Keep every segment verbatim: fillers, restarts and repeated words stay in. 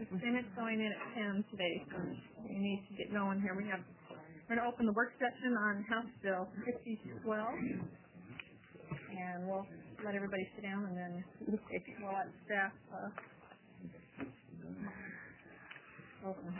And it's going in at ten today, so we need to get going here. We have, we're going to open the work session on House Bill fifty twelve, and we'll let everybody sit down, and then if you will let staff uh, open.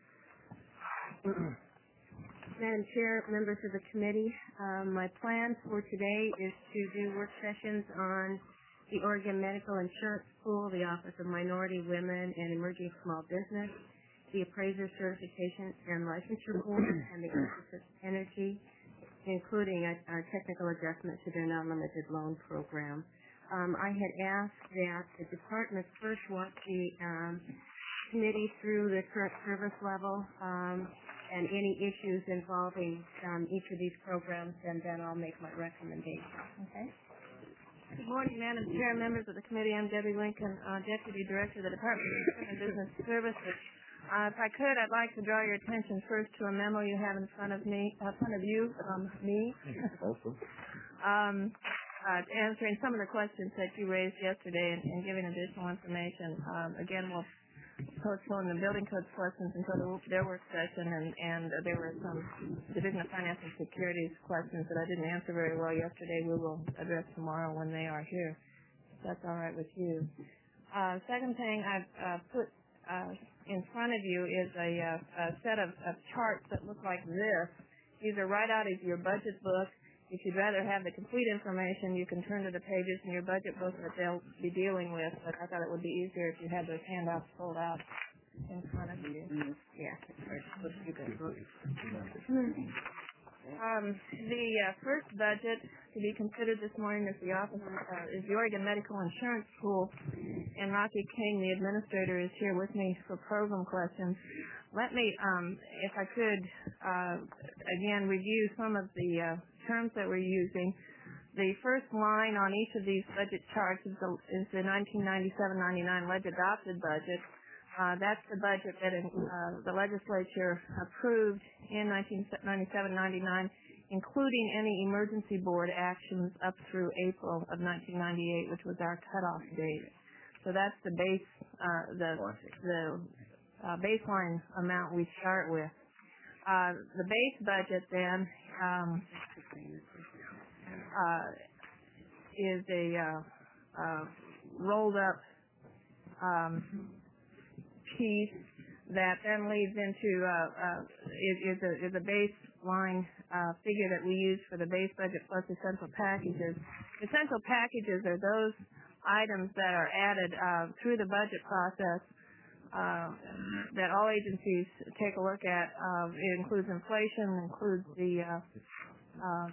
Madam Chair, members of the committee, um, my plan for today is to do work sessions on the Oregon Medical Insurance Pool, the Office of Minority Women and Emerging Small Business, the Appraiser Certification and Licensure Board, and the Office of Energy, including a, a technical adjustment to their non-limited loan program. Um, I had asked that the department first walk the um, committee through the current service level um, and any issues involving um, each of these programs, and then I'll make my recommendation. Okay? Good morning, Madam Chair, members of the committee. I'm Debbie Lincoln, uh, Deputy Director of the Department of Human Business Services. Uh, if I could, I'd like to draw your attention first to a memo you have in front of me, uh, front of you, um, me, um, uh, answering some of the questions that you raised yesterday and, and giving additional information. Um, again, we'll postpone the building codes questions until the, their work session, and, and uh, there were some Division of Finance and Securities questions that I didn't answer very well yesterday. We will address tomorrow when they are here. If that's all right with you. Uh, second thing I've uh, put uh, in front of you is a, uh, a set of, of charts that look like this. These are right out of your budget book. If you'd rather have the complete information, you can turn to the pages in your budget book that they'll be dealing with, but I thought it would be easier if you had those handouts pulled out in front of you. Mm-hmm. Yeah. Um, the uh, first budget to be considered this morning is the office uh, is the Oregon Medical Insurance Pool, and Rocky King, the administrator, is here with me for program questions. Let me, um, if I could, uh, again review some of the uh, terms that we're using. The first line on each of these budget charts is the, is the nineteen ninety-seven ninety-nine ledge adopted budget. Uh, that's the budget that uh, the legislature approved in nineteen ninety-seven ninety-nine, including any emergency board actions up through April of nineteen ninety-eight, which was our cutoff date. So that's the base, uh, the the uh, baseline amount we start with. Uh, the base budget then um, uh, is a uh, uh, rolled up um, piece that then leads into uh, uh, is, is a is a baseline uh, figure that we use for the base budget plus essential packages. Essential packages are those items that are added uh, through the budget process uh, that all agencies take a look at. Uh, it includes inflation, includes the uh, um,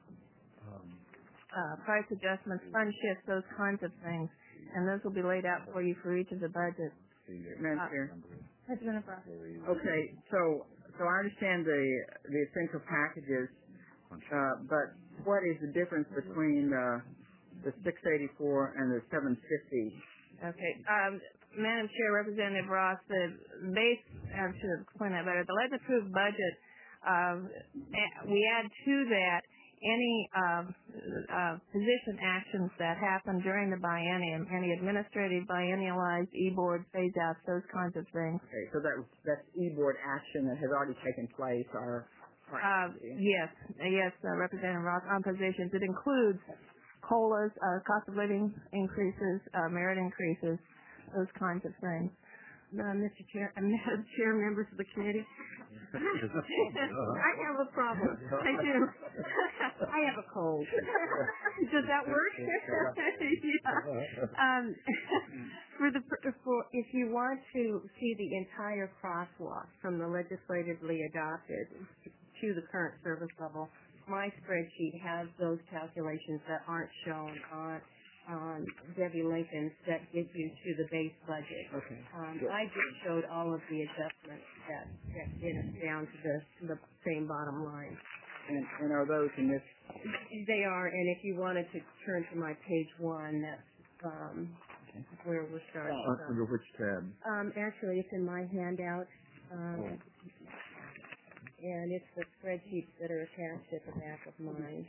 uh, price adjustments, fund shifts, those kinds of things, and those will be laid out for you for each of the budgets. Madam Chair. Uh, okay, so so I understand the the essential packages, uh, but what is the difference between uh, the six eighty-four and the seven fifty? Okay, um, Madam Chair, Representative Ross, the base, I should explain that better. The legislative budget, uh, we add to that any uh, uh, position actions that happen during the biennium, any administrative, biennialized, e-board, phase-outs, those kinds of things. Okay, so that that's e-board action that has already taken place, or? or uh, yes, yes, uh, Representative Ross, on positions. It includes COLAs, uh, cost of living increases, uh, merit increases, those kinds of things. Uh, Mister Chair, uh, Madam Chair, members of the committee, I have a problem. I do. I have a cold. Does that work? yeah. um, for the for if you want to see the entire crosswalk from the legislatively adopted to the current service level, my spreadsheet has those calculations that aren't shown on. on Debbie Lincoln's that gives you to the base budget. Okay. Um, I just showed all of the adjustments that, that get us down to the, to the same bottom line. And, and are those in this? They are, and if you wanted to turn to my page one, that's um, okay. where we're starting. Uh, under which tab? Um, actually, it's in my handout. Um, oh. And it's the spreadsheets that are attached at the back of mine.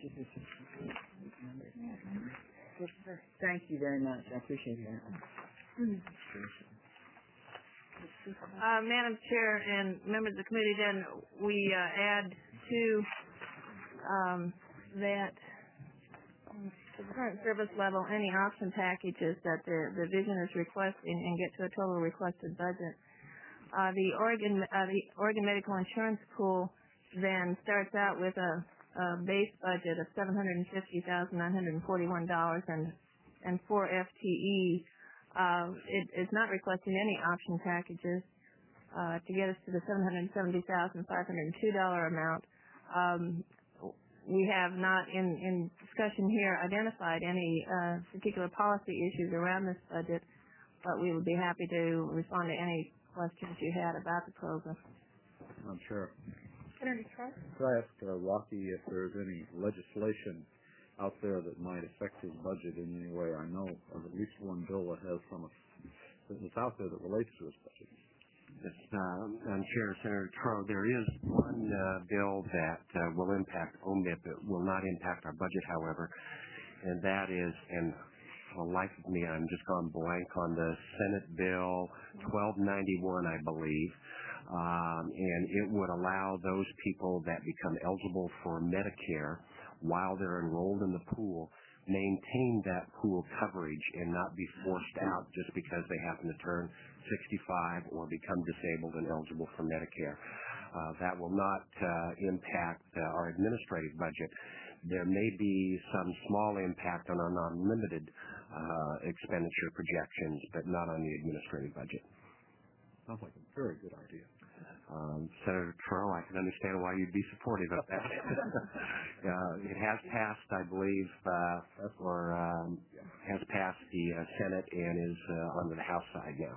Thank you very much. I appreciate that. Mm. Uh, Madam Chair and members of the committee, then we uh, add to um, that um, to the current service level any option packages that the, the division is requesting and get to a total requested budget. Uh, the Oregon uh, the Oregon Medical Insurance Pool then starts out with a, a base budget of seven hundred fifty thousand nine hundred forty-one dollars and and four F T E. Uh, it is not requesting any option packages uh, to get us to the seven hundred seventy thousand five hundred two dollars amount. Um, we have not, in, in discussion here, identified any uh, particular policy issues around this budget, but we would be happy to respond to any questions you had about the program. I'm sure. Senator Trump? Could I ask uh, Rocky if there's any legislation out there that might affect his budget in any way? I know of at least one bill that has some that's out there that relates to his budget. Yes, uh, Madam Chair, Senator Trout, there is one uh, bill that uh, will impact O M I P. It will not impact our budget, however, and that is, and for the life of me, I'm just gone blank on the Senate Bill twelve ninety-one, I believe, um, and it would allow those people that become eligible for Medicare while they're enrolled in the pool, maintain that pool coverage and not be forced out just because they happen to turn sixty-five or become disabled and eligible for Medicare. Uh, that will not uh, impact uh, our administrative budget. There may be some small impact on our non-limited uh, expenditure projections, but not on the administrative budget. Sounds like a very good idea. Um, Senator Trudeau, I can understand why you'd be supportive of that. uh, it has passed, I believe, uh, or um, has passed the uh, Senate and is uh, on the House side now.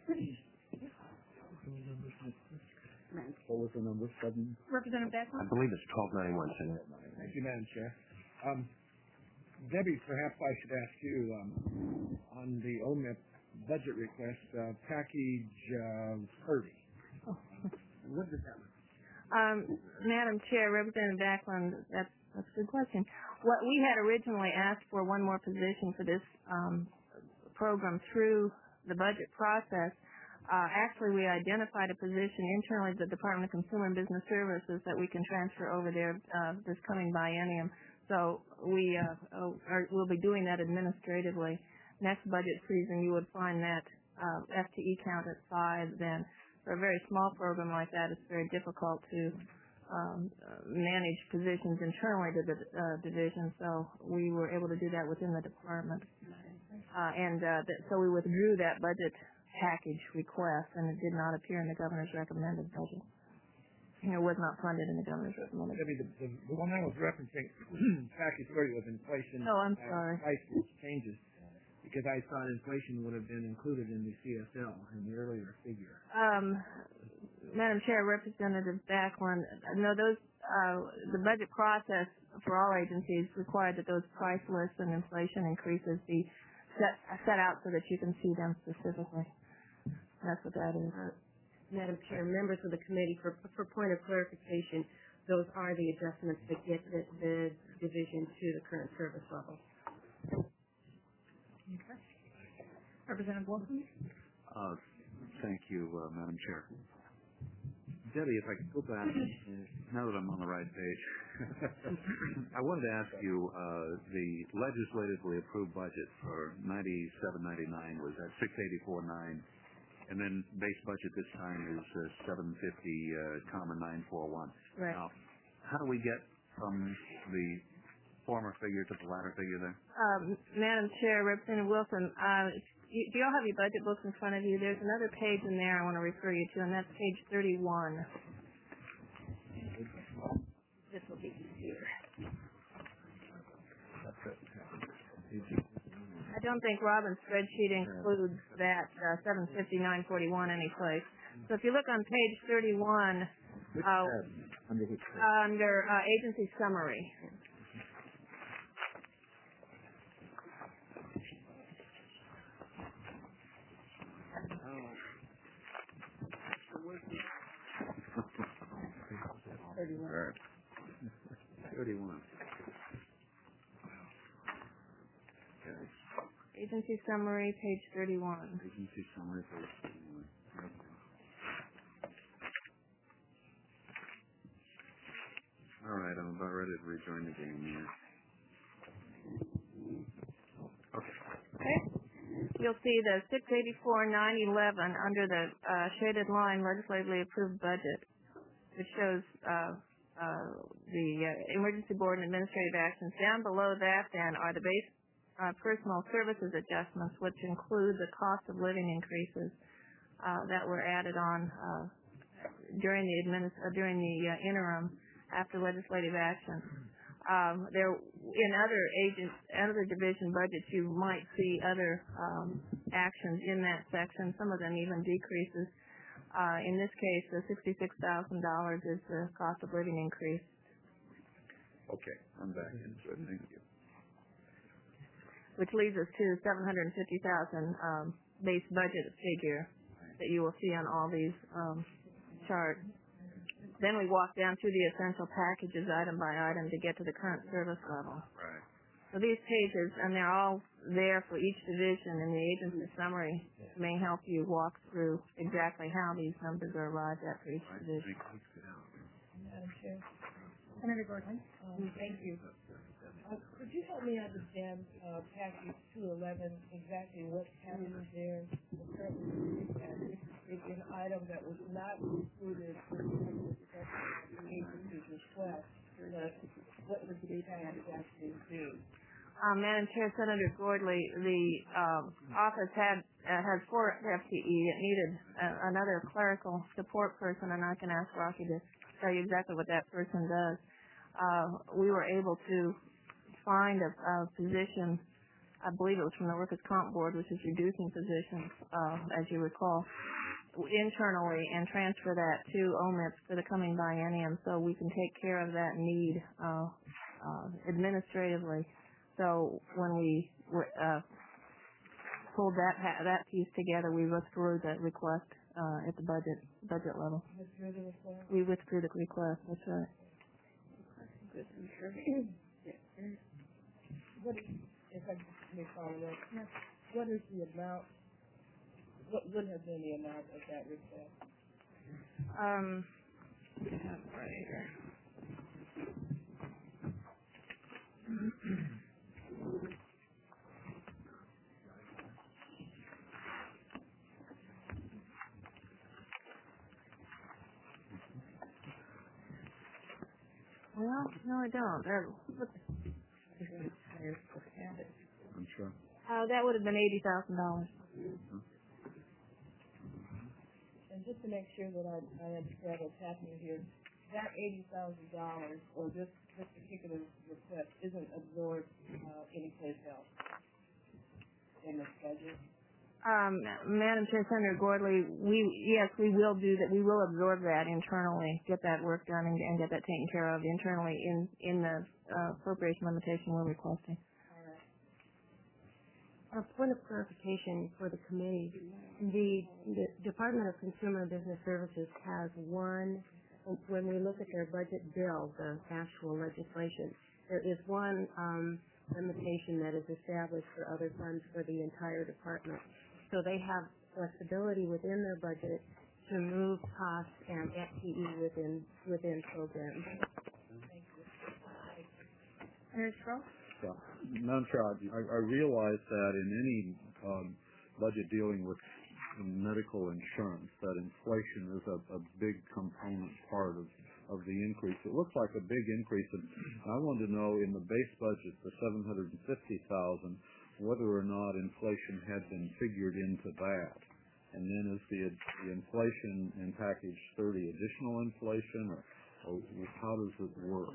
What was the number? Seven? Representative Beckman? I believe it's twelve ninety-one, Senator. Thank you, Madam Chair. Um, Debbie, perhaps I should ask you um, on the O M I P budget request, uh, package uh, thirty. Oh. What does that mean? Um, Madam Chair, Representative Backlund, that's, that's a good question. What we had originally asked for one more position for this um, program through the budget process. Uh, actually, we identified a position internally at the Department of Consumer and Business Services that we can transfer over there uh, this coming biennium. So we uh, are, we'll be doing that administratively. Next budget season, you would find that uh, F T E count at five. Then, for a very small program like that, it's very difficult to um, uh, manage positions internally to the uh, division. So we were able to do that within the department, uh, and uh, th- so we withdrew that budget package request, and it did not appear in the governor's recommended budget. It was not funded in the governor's recommended. Debbie, the, the, the one I was referencing, package thirty, was inflation. Oh, I'm uh, sorry. Price changes, because I thought inflation would have been included in the C S L in the earlier figure. Um, Madam Chair, Representative Backlund, no, those uh, the budget process for all agencies required that those price lists and inflation increases be set set out so that you can see them specifically. That's what that is. Uh, Madam Chair, members of the committee, for for point of clarification, those are the adjustments that get the, the division to the current service level. Okay. Representative Wilson? Uh, thank you, uh, Madam Chair. Debbie, if I could go back, now that I'm on the right page, I wanted to ask you, uh, the legislatively approved budget for ninety-seven ninety-nine was at six eighty-four nine, and then base budget this time is uh, seven fifty, uh, comma nine four one. Right. Now, how do we get from the former figure to the latter figure there? Um, Madam Chair, Representative Wilson, uh, you, do you all have your budget books in front of you? There's another page in there I want to refer you to, and that's page thirty-one. This will be easier. I don't think Robin's spreadsheet includes that uh, seven fifty nine forty-one anyplace. So if you look on page thirty-one, uh, Under which under uh, agency summary. thirty-one. Right. thirty-one. Okay. Agency summary, page thirty-one. Agency summary, page thirty-one. Okay. rejoin the game here. Okay. Okay. You'll see the six eighty-four nine eleven under the uh, shaded line legislatively approved budget, which shows uh, uh, the uh, emergency board and administrative actions. Down below that, then, are the base uh, personal services adjustments, which include the cost of living increases uh, that were added on uh, during the administ- uh, during the uh, interim after legislative action. Um, there, in other agents, other division budgets, you might see other um, actions in that section. Some of them even decreases. Uh, in this case, the sixty-six thousand dollars is the cost of living increase. Okay, I'm back into it. Thank you. Which leads us to seven hundred fifty thousand dollars um, base budget figure that you will see on all these um, charts. Then we walk down through the essential packages item by item to get to the current service level. Right. So these pages, and they're all there for each division, and the agency summary may help you walk through exactly how these numbers are arrived at for each division. Madam Chair. Senator Gordon. Um, thank you. Uh, could you help me understand uh, package two eleven, exactly what's happening there? The current is an item that was not included in the agency's request. But what does the package actually do? Um, Madam Chair, Senator Gordley, the um, office had uh, has four F T E. It needed uh, another clerical support person, and I can ask Rocky to tell you exactly what that person does. Uh, we were able to find a, a position, I believe it was from the Workers' Comp Board, which is reducing positions, uh, as you recall, internally, and transfer that to O M I P for the coming biennium so we can take care of that need uh, uh, administratively. So when we uh, pulled that that piece together, we withdrew the request uh, at the budget budget level. Withdrew the request? We withdrew the request. That's right. What is, if I may follow up, what is the amount, what would have been the amount of that request? Um, I have it right here. Well, no, I don't. Uh, what, I'm sure. uh, that would have been eighty thousand dollars. And just to make sure that I, I understand what's happening here, that eighty thousand dollars or this, this particular request isn't absorbed uh, anyplace else in this budget? Um, Madam Chair, Senator Gordley, we yes, we will do that. We will absorb that internally, get that work done, and, and get that taken care of internally in in the uh, appropriation limitation we're requesting. A point of clarification for the committee: the, the Department of Consumer and Business Services has one. When we look at their budget bill, the actual legislation, there is one um, limitation that is established for other funds for the entire department. So they have flexibility within their budget to move costs and F T E within within programs. Senator Stroh? Yeah. Madam Chair, I, I realize that in any um, budget dealing with medical insurance, that inflation is a, a big component part of, of the increase. It looks like a big increase, and I wanted to know in the base budget, the seven hundred fifty thousand dollars, whether or not inflation had been figured into that. And then is the, the inflation in package thirty additional inflation, or, or how does it work?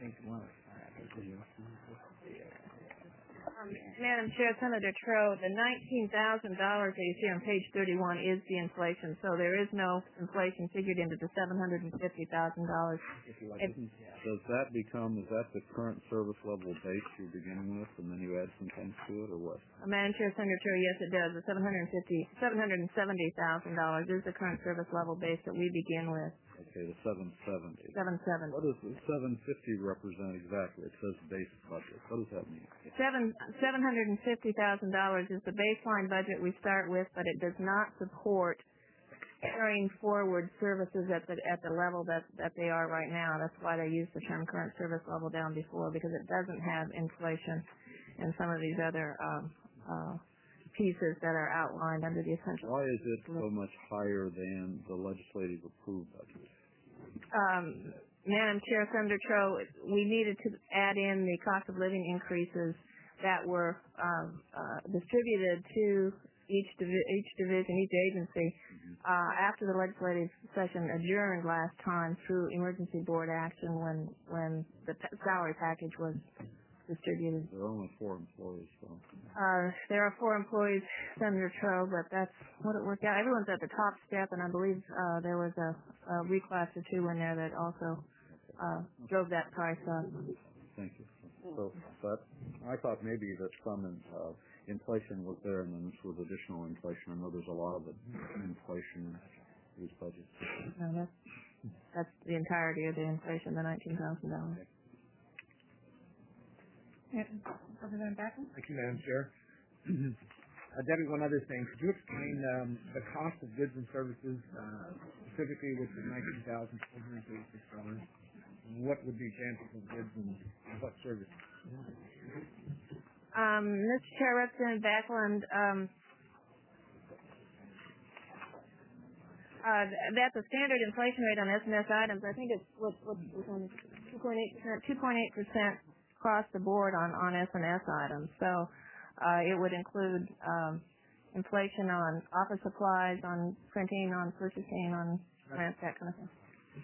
Um, Madam Chair, Senator Trout, the nineteen thousand dollars that you see on page thirty-one is the inflation, so there is no inflation figured into the seven hundred fifty thousand dollars. Does that become, is that the current service level base you're beginning with, and then you add some things to it, or what? Uh, Madam Chair, Senator Trout, yes, it does. The seven hundred fifty, seven hundred seventy thousand dollars is the current service level base that we begin with. Okay, the seven seventy. Seven seventy. What does the seven fifty represent exactly? It says base budget. What does that mean? Seven seven hundred and fifty thousand dollars is the baseline budget we start with, but it does not support carrying forward services at the at the level that that they are right now. That's why they use the term current service level down before, because it doesn't have inflation and some of these other um, uh, pieces that are outlined under the essential. Why is it so much higher than the legislative approved budget? Um, Madam Chair, Senator Tro, we needed to add in the cost of living increases that were um, uh, distributed to each divi- each division, each agency, uh, after the legislative session adjourned last time through emergency board action when when the p- salary package was distributed. There are only four employees, so. Uh, there are four employees, Senator Tro, but that's what it worked out. Everyone's at the top step, and I believe uh, there was a, a reclass or two in there that also uh, drove that price up. Thank you. So, but I thought maybe that some uh, inflation was there, and then this was additional inflation. I know there's a lot of inflation in these budgets. No, that's that's the entirety of the inflation, the nineteen thousand dollars. Representative Backlund? Thank you, Madam Chair. uh, Debbie, one other thing. Could you explain um, the cost of goods and services, uh, specifically with the nineteen thousand four hundred thirty-six dollars? What would be examples of goods and what services? Um, Mister Chair, Representative Backlund, um, uh, that's a standard inflation rate on S and S items. I think it's what what two point eight percent, two point eight percent across the board on on S and S items. So uh, it would include um, inflation on office supplies, on printing, on purchasing, on rent, that kind of thing.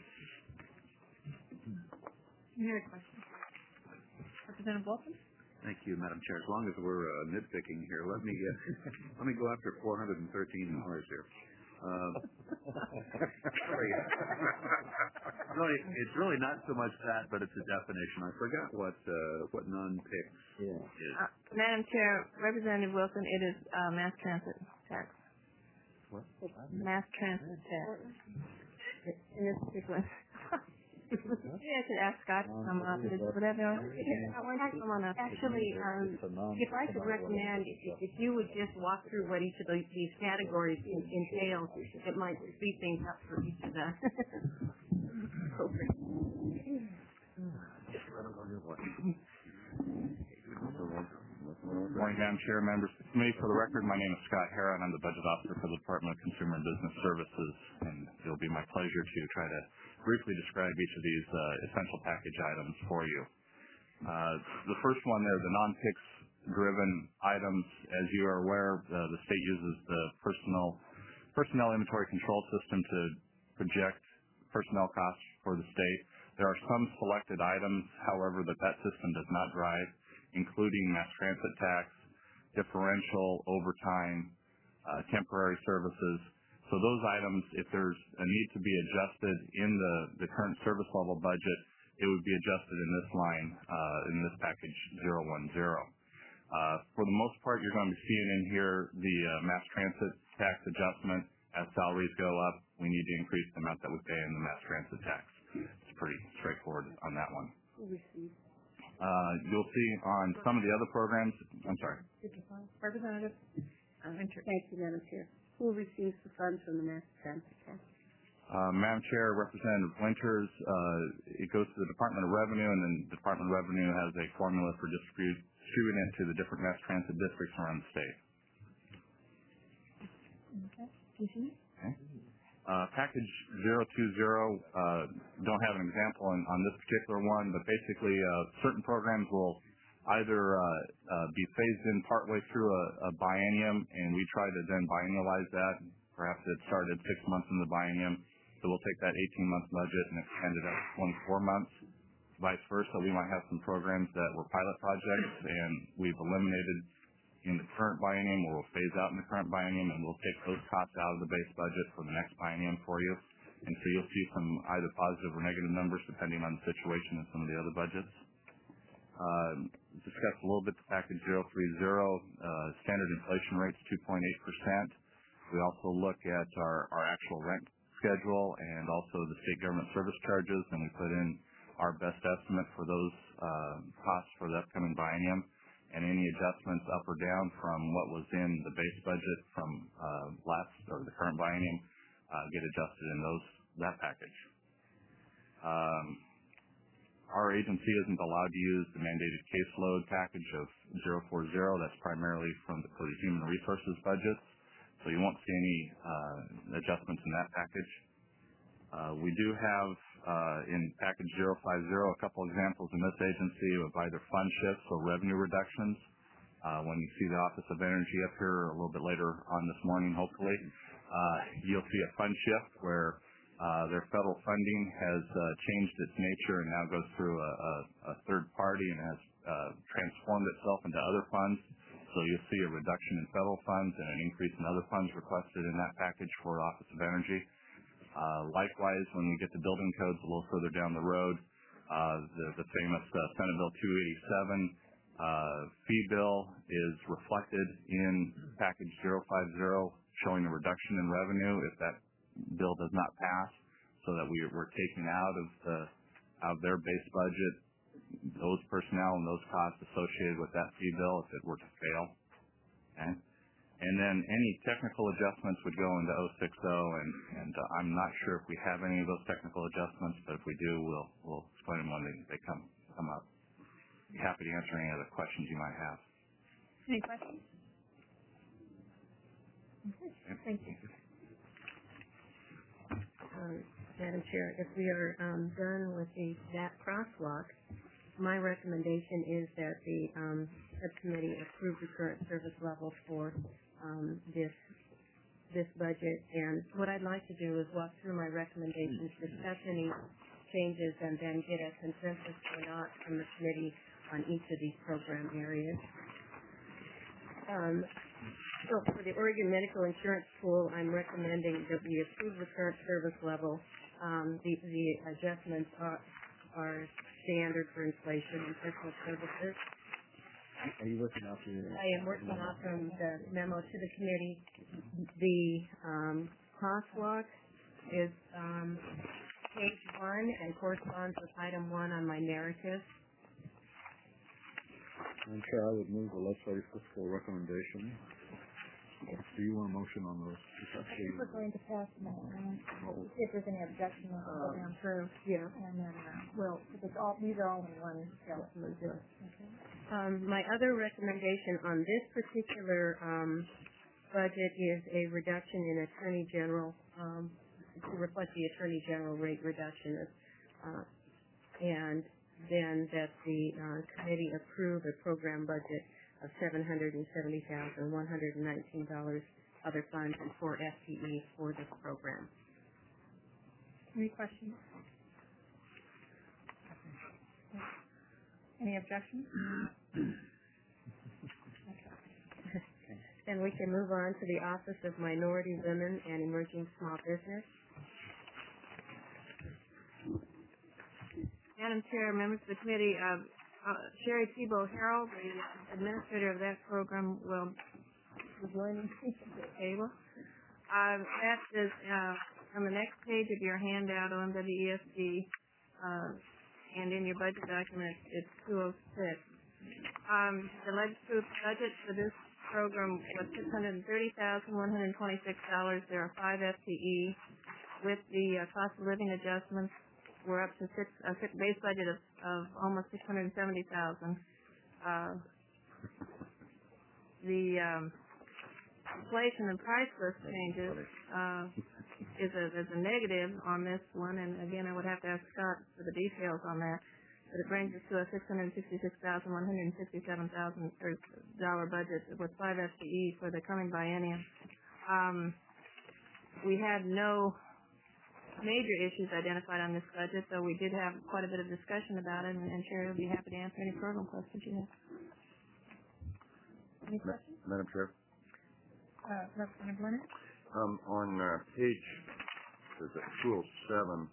Any other questions? Representative Wilson? Thank you, Madam Chair. As long as we're uh, nitpicking here, let me get, let me go after four hundred thirteen dollars here. Um, sorry. really, it's really not so much that, but it's a definition. I forgot what uh, what non-P I C Yeah. is. Uh, Madam Chair, Representative Wilson, it is uh, mass transit tax. What? Mass transit tax. In this particular. Yeah, I should ask Scott to come up. Is whatever. Come on up. Actually, um, if I could recommend, if, if you would just walk through what each of those, these categories in, entails, it might speed things up for each of the. Good morning, Madam Chair, members of the committee. For the record, my name is Scott Hara, and I'm the Budget Officer for the Department of Consumer and Business Services, and it'll be my pleasure to try to briefly describe each of these uh, essential package items for you. Uh, the first one there, the non-P I C-driven items. As you are aware, uh, the state uses the personnel, personnel inventory control system to project personnel costs for the state. There are some selected items, however, that that system does not drive, including mass transit tax, differential, overtime, uh, temporary services. So those items, if there's a need to be adjusted in the, the current service level budget, it would be adjusted in this line, uh, in this package zero one zero. Uh, for the most part, you're going to be seeing in here the uh, mass transit tax adjustment. As salaries go up, we need to increase the amount that we pay in the mass transit tax. It's pretty straightforward on that one. Uh, you'll see on some of the other programs, I'm sorry. Representative Uh, thank you, Madam Chair. Who receives the funds from the mass transit tax? Uh, Madam Chair, Representative Winters, uh, it goes to the Department of Revenue, and then the Department of Revenue has a formula for distribute, distributing it to the different mass transit districts around the state. Okay. Continue. Okay. Uh, package zero two zero, uh, don't have an example on, on this particular one, but basically uh, certain programs will either uh, uh, be phased in partway through a, a biennium, and we try to then biennialize that. Perhaps it started six months in the biennium, so we'll take that eighteen-month budget and extend it up to twenty-four months. Vice versa, we might have some programs that were pilot projects, and we've eliminated in the current biennium, or we'll phase out in the current biennium, and we'll take those costs out of the base budget for the next biennium for you. And so you'll see some either positive or negative numbers depending on the situation in some of the other budgets. Uh, discuss a little bit the package zero three zero, uh, standard inflation rates two point eight percent. We also look at our, our actual rent schedule and also the state government service charges, and we put in our best estimate for those uh, costs for the upcoming biennium, and any adjustments up or down from what was in the base budget from uh, last or the current biennium uh, get adjusted in those that package. Um, our agency isn't allowed to use the mandated caseload package of zero four zero. That's primarily from the, for the human resources budgets, so you won't see any uh, adjustments in that package. Uh, we do have uh, in package zero five zero a couple examples in this agency of either fund shifts or revenue reductions. Uh, when you see the Office of Energy up here a little bit later on this morning, hopefully, uh, you'll see a fund shift where uh, their federal funding has uh, changed its nature and now goes through a, a, a third party and has uh, transformed itself into other funds. So you'll see a reduction in federal funds and an increase in other funds requested in that package for Office of Energy. Uh, likewise, when we get to building codes a little further down the road, uh, the, the famous uh, Senate Bill two eighty-seven uh, fee bill is reflected in package zero five zero, showing a reduction in revenue if that bill does not pass, so that we, we're taking out of the out of their base budget those personnel and those costs associated with that fee bill if it were to fail. Okay? And then any technical adjustments would go into oh six oh, and, and uh, I'm not sure if we have any of those technical adjustments, but if we do, we'll we'll explain them when they, they come come up. Be happy to answer any other questions you might have. Any questions? Okay, thank you. Um, Madam Chair, if we are um, done with the that crosswalk, my recommendation is that the um, subcommittee approve the current service level for um, this this budget. And what I'd like to do is walk through my recommendations, discuss any changes, and then get a consensus or not from the committee on each of these program areas. Um, so for the Oregon Medical Insurance Pool, I'm recommending that we approve the current service level. Um, the, the adjustments are, are standard for inflation and personal services. Are you working off your... I am working off from the memo to the committee. The um, crosswalk is um, page one and corresponds with item one on my narrative. Madam Chair, I would move the legislative fiscal recommendation. Do you want a motion on those? I think we're going to pass them all around. See if there's any objection, we'll go down through. Yeah. And then, uh, well, if it's all, these are all in one bill. Yeah. Okay. Um, my other recommendation on this particular um, budget is a reduction in Attorney General, um, to reflect the Attorney General rate reduction. Uh, and then that the uh, committee approve a program budget of seven hundred seventy thousand one hundred nineteen dollars other funds and four F T E for this program. Any questions? Any objections? Then we can move on to the Office of Minority Women and Emerging Small Business. Madam Chair, members of the committee, uh, uh, Sherry Thibault Harrell, the administrator of that program, will be joining me at the table. Uh, that is uh, on the next page of your handout on W E S D, uh, and in your budget document, it's two oh six. Um, the legislative budget for this program was six hundred thirty thousand one hundred twenty-six dollars. There are five F T E. With the uh, cost of living adjustments, we're up to six, a six base budget of, of almost six hundred seventy thousand. Uh, the um, inflation and price list changes uh, is a is a negative on this one, and again, I would have to ask Scott for the details on that. But it brings us to a six hundred sixty-six thousand one hundred sixty-seven thousand dollar budget with five F T E for the coming biennium. Um, we had no major issues identified on this budget, though we did have quite a bit of discussion about it, and, and Sherry will be happy to answer any program questions you have. Any questions? Madam Chair, Uh, Representative Leonard? um, on uh, page is it two oh seven,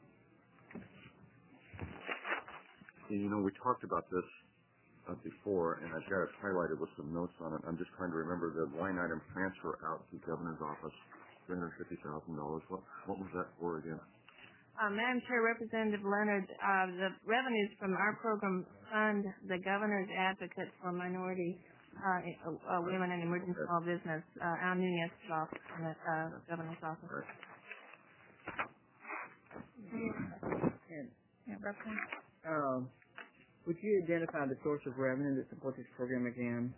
you know, we talked about this uh, before, and I've got it highlighted with some notes on it. I'm just trying to remember the line item transfer out to Governor's office, three hundred fifty thousand dollars. What, what was that for again? Uh, Madam Chair, Representative Leonard, uh, the revenues from our program fund the Governor's Advocate for Minority uh, uh, Women and Emerging Small Business, uh, Al Nunez's office, in the uh, Governor's office. Right. identify the source of revenue that supports this program again.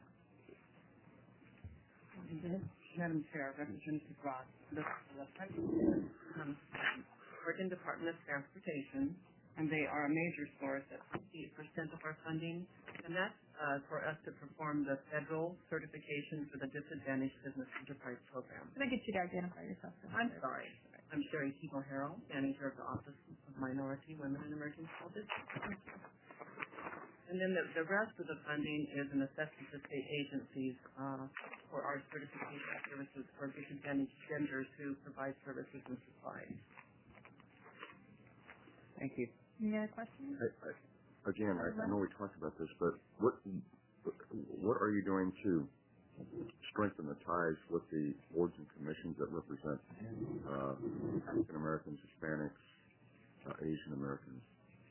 Madam Chair, Representative Ross, the, the funding comes from Oregon Department of Transportation, and they are a major source at fifty-eight percent of our funding, and that's uh, for us to perform the federal certification for the Disadvantaged Business Enterprise Program. Can I get you to identify yourself? I'm sorry. I'm Sherry Tebow Harrell, Manager of the Office of Minority, Women, and Emerging Small Businesses. And then the, the rest of the funding is an assessment to state agencies uh, for our certification services for disadvantaged vendors who provide services and supplies. Thank you. Any other questions? I, I, again, I, I know we talked about this, but what what are you doing to strengthen the ties with the boards and commissions that represent uh, African Americans, Hispanics, uh, Asian Americans?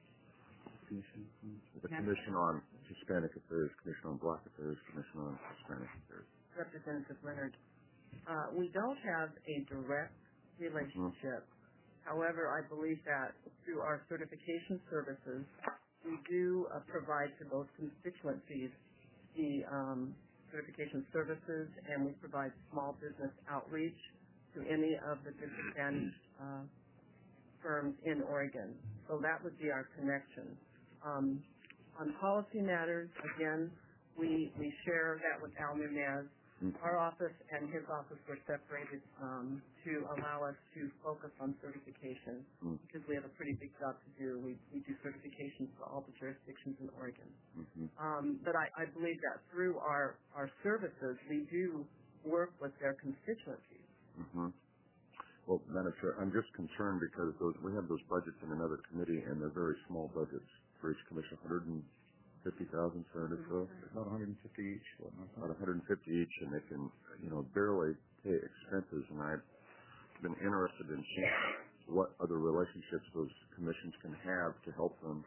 The Commission on Hispanic Affairs, Commission on Black Affairs, Commission on Hispanic Affairs. Representative Leonard, uh, we don't have a direct relationship. Mm-hmm. However, I believe that through our certification services, we do uh, provide to both constituencies the um, certification services, and we provide small business outreach to any of the disadvantaged uh, firms in Oregon. So that would be our connection. Um, on policy matters, again, we we share that with Al Nunez. Mm-hmm. Our office and his office were separated um, to allow us to focus on certification mm-hmm. because we have a pretty big job to do. We, we do certifications for all the jurisdictions in Oregon. Mm-hmm. Um, but I, I believe that through our, our services, we do work with their constituencies. Mm-hmm. Well, Madam Chair, I'm just concerned because those, we have those budgets in another committee, and they're very small budgets for each commission, one hundred fifty thousand, Senator Phil? About one hundred fifty each. About one hundred fifty each, and they can, you know, barely pay expenses. And I've been interested in seeing what other relationships those commissions can have to help them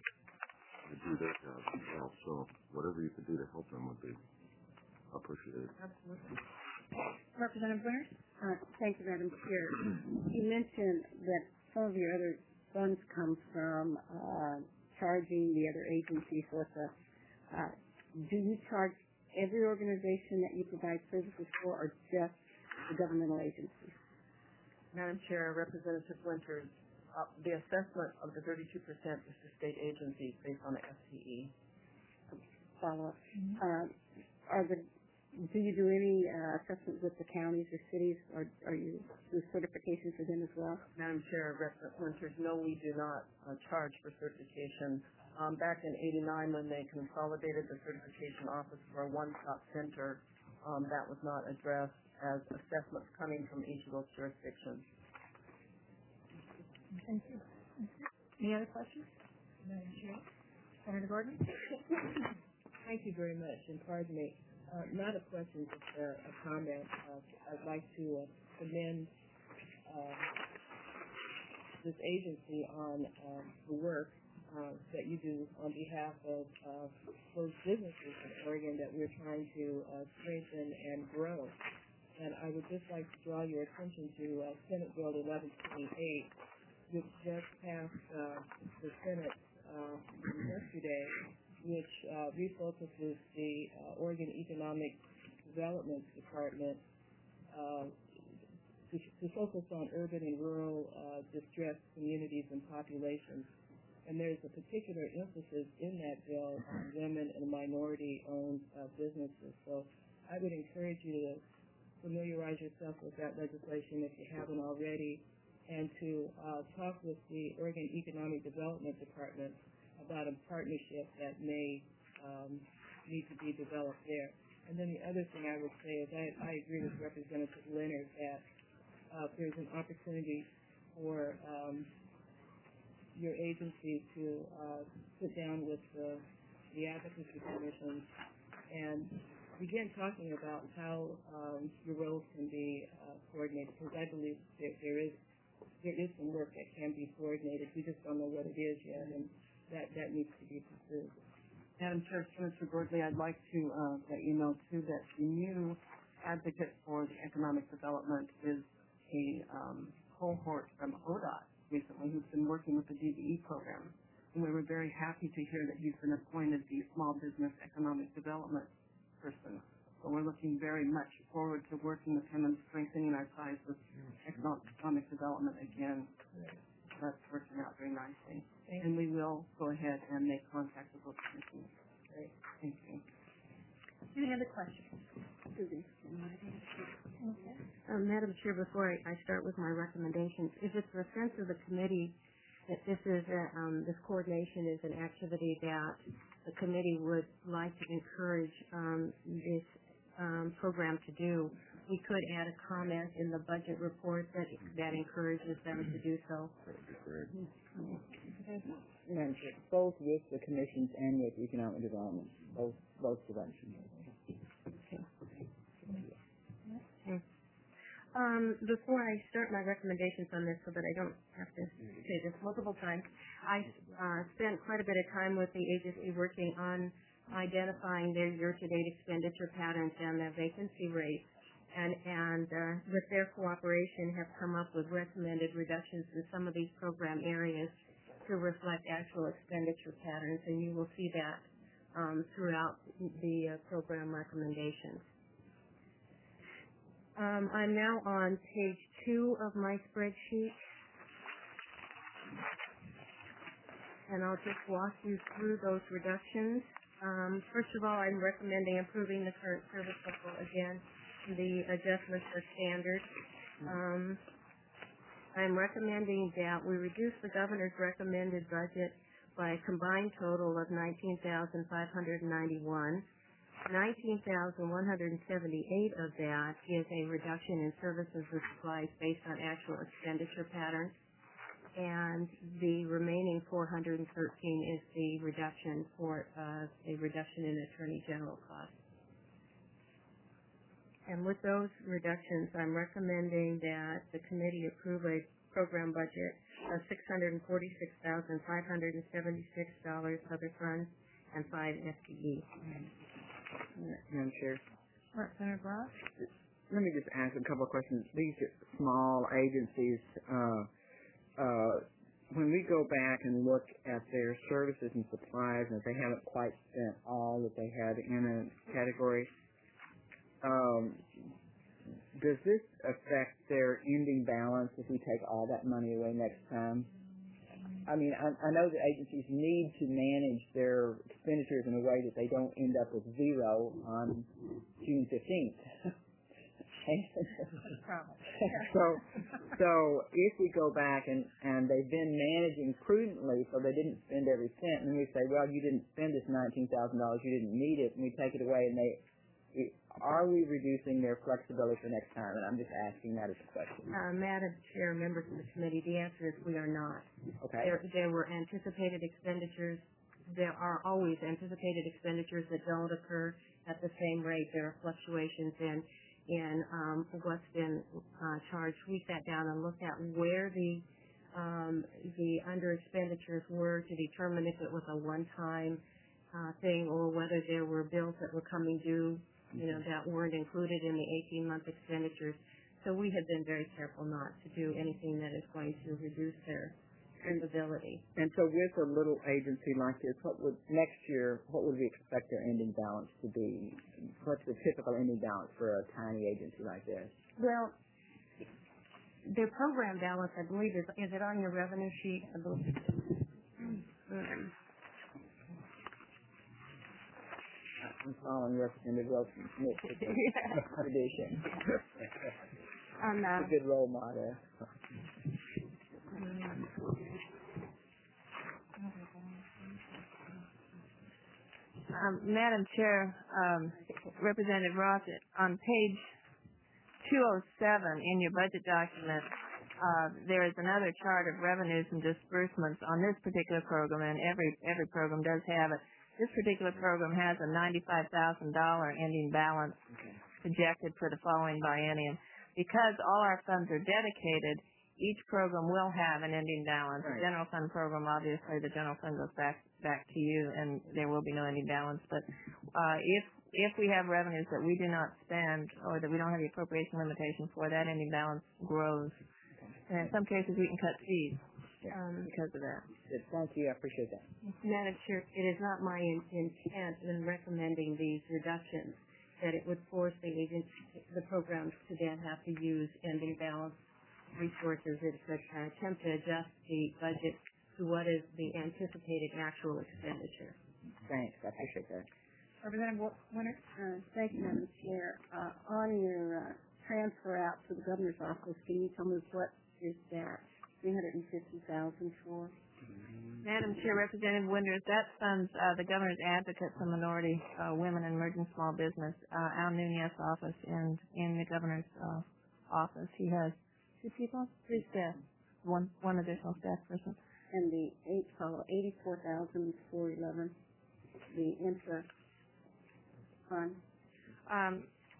to do their job as well. So whatever you can do to help them would be appreciated. Absolutely. Representative Winters? Uh, thank you, Madam Chair. You mentioned that some of your other funds come from uh, charging the other agencies with a, uh, do you charge every organization that you provide services for, or just the governmental agencies? Madam Chair, Representative Winters, uh, the assessment of the thirty-two percent is to state agencies based on the F T E. Follow up. Mm-hmm. Uh, are the Do you do any uh, assessments with the counties or cities, or are you do certifications for them as well? Madam Chair, Representative Winters, no, we do not uh, charge for certification. Um, back in eighty-nine, when they consolidated the certification office for a one-stop center, um, that was not addressed as assessments coming from each of those jurisdictions. Thank you. Any other questions? Madam Chair. Senator Gordon? Thank you very much, and pardon me. Uh, not a question, just a, a comment. Uh, I'd like to uh, commend uh, this agency on um, the work uh, that you do on behalf of uh, those businesses in Oregon that we're trying to uh, strengthen and grow. And I would just like to draw your attention to uh, Senate Bill eleven twenty-eight, which just passed uh, the Senate uh, yesterday, which uh, refocuses the uh, Oregon Economic Development Department uh, to, to focus on urban and rural uh, distressed communities and populations. And there's a particular emphasis in that bill on women and minority-owned uh, businesses. So I would encourage you to familiarize yourself with that legislation if you haven't already, and to uh, talk with the Oregon Economic Development Department about a partnership that may um, need to be developed there. And then the other thing I would say is I, I agree with Representative Leonard that uh, there's an opportunity for um, your agency to uh, sit down with the, the advocacy commissions and begin talking about how um, your roles can be uh, coordinated, because I believe there, there is there is some work that can be coordinated. We just don't know what it is yet, and that, that needs to be pursued. Madam Chair, Senator Gordley, I'd like to uh, let you know, too, that the new advocate for the economic development is a um, cohort from O D O T recently who's been working with the D B E program. and we were very happy to hear that he's been appointed the Small Business Economic Development person. So we're looking very much forward to working with him and strengthening our ties with economic development again. That's working out very nicely. Thank and we will go ahead and make contact with those commissioners. Great. Thank you. Any other questions? Um, Madam Chair, before I, I start with my recommendations, if it's the sense of the committee that this is a, um, this coordination is an activity that the committee would like to encourage um, this um, program to do, we could add a comment in the budget report that that encourages them to do so. Madam Chair, both with the commissions and with economic development, both both directions. Okay. Okay. Um, before I start my recommendations on this, so that I don't have to say this multiple times, I uh, spent quite a bit of time with the agency working on identifying their year-to-date expenditure patterns and their vacancy rates, and, and uh, with their cooperation have come up with recommended reductions in some of these program areas to reflect actual expenditure patterns, and you will see that um, throughout the uh, program recommendations. Um, I'm now on page two of my spreadsheet, and I'll just walk you through those reductions. Um, first of all, I'm recommending improving the current service level again, the adjustments are standard. Um, I'm recommending that we reduce the governor's recommended budget by a combined total of nineteen thousand five hundred ninety-one. nineteen thousand one hundred seventy-eight of that is a reduction in services and supplies based on actual expenditure patterns, and the remaining four hundred thirteen is the reduction for uh, a reduction in attorney general costs. And with those reductions, I'm recommending that the committee approve a program budget of six hundred forty-six thousand five hundred seventy-six dollars other funds and five F T E. Madam Chair. Representative Ross? Let me just ask a couple of questions. These small agencies, uh, uh, when we go back and look at their services and supplies, and if they haven't quite spent all that they had in a category, um, does this affect their ending balance if we take all that money away next time? I mean, I, I know that agencies need to manage their expenditures in a way that they don't end up with zero on June fifteenth. so, so if we go back and, and they've been managing prudently, so they didn't spend every cent, and we say, well, you didn't spend this nineteen thousand dollars, you didn't need it, and we take it away, and they, are we reducing their flexibility for next time? And I'm just asking that as a question. Uh, Madam Chair, members of the committee, the answer is we are not. Okay. There, there were anticipated expenditures. There are always anticipated expenditures that don't occur at the same rate. There are fluctuations in in um, what's been uh, charged. We sat down and looked at where the um, the under expenditures were to determine if it was a one-time uh, thing or whether there were bills that were coming due, you know, that weren't included in the eighteen-month expenditures. So we have been very careful not to do anything that is going to reduce their capability. And so with a little agency like this, what would, next year, what would we expect their ending balance to be? What's the typical ending balance for a tiny agency like this? Well, their program balance, I believe, is, is it on your revenue sheet? I believe. Mm. I'm following Representative Wilson's tradition. On, uh, It's a good role model. Um, Madam Chair, um, Representative Ross, on page two oh seven in your budget document, uh, there is another chart of revenues and disbursements on this particular program, and every every program does have it. This particular program has a ninety-five thousand dollars ending balance projected for the following biennium. Because all our funds are dedicated, each program will have an ending balance. Right. The general fund program, obviously, the general fund goes back back to you, and there will be no ending balance. But uh, if if we have revenues that we do not spend or that we don't have the appropriation limitation for, that ending balance grows. And in some cases, we can cut fees. Um, because of that. Thank you. I appreciate that. Madam Chair, it is not my in, intent in recommending these reductions that it would force the agents, the programs to then have to use ending balance resources. It's an attempt to adjust the budget to what is the anticipated actual expenditure. Thanks. I appreciate that. Representative Winter? Uh, thank you, Madam Chair. Uh, on your uh, transfer out to the governor's office, can you tell me what is that three hundred fifty thousand dollars for? Madam Chair, Representative Winters, that funds uh, the Governor's Advocate for Minority uh, Women and Emerging Small Business, uh, Al Nunez office, and in the Governor's uh, office. He has two people, three staff, one one additional staff person. And the eight follow eighty-four thousand four eleven, the intra fund. Um,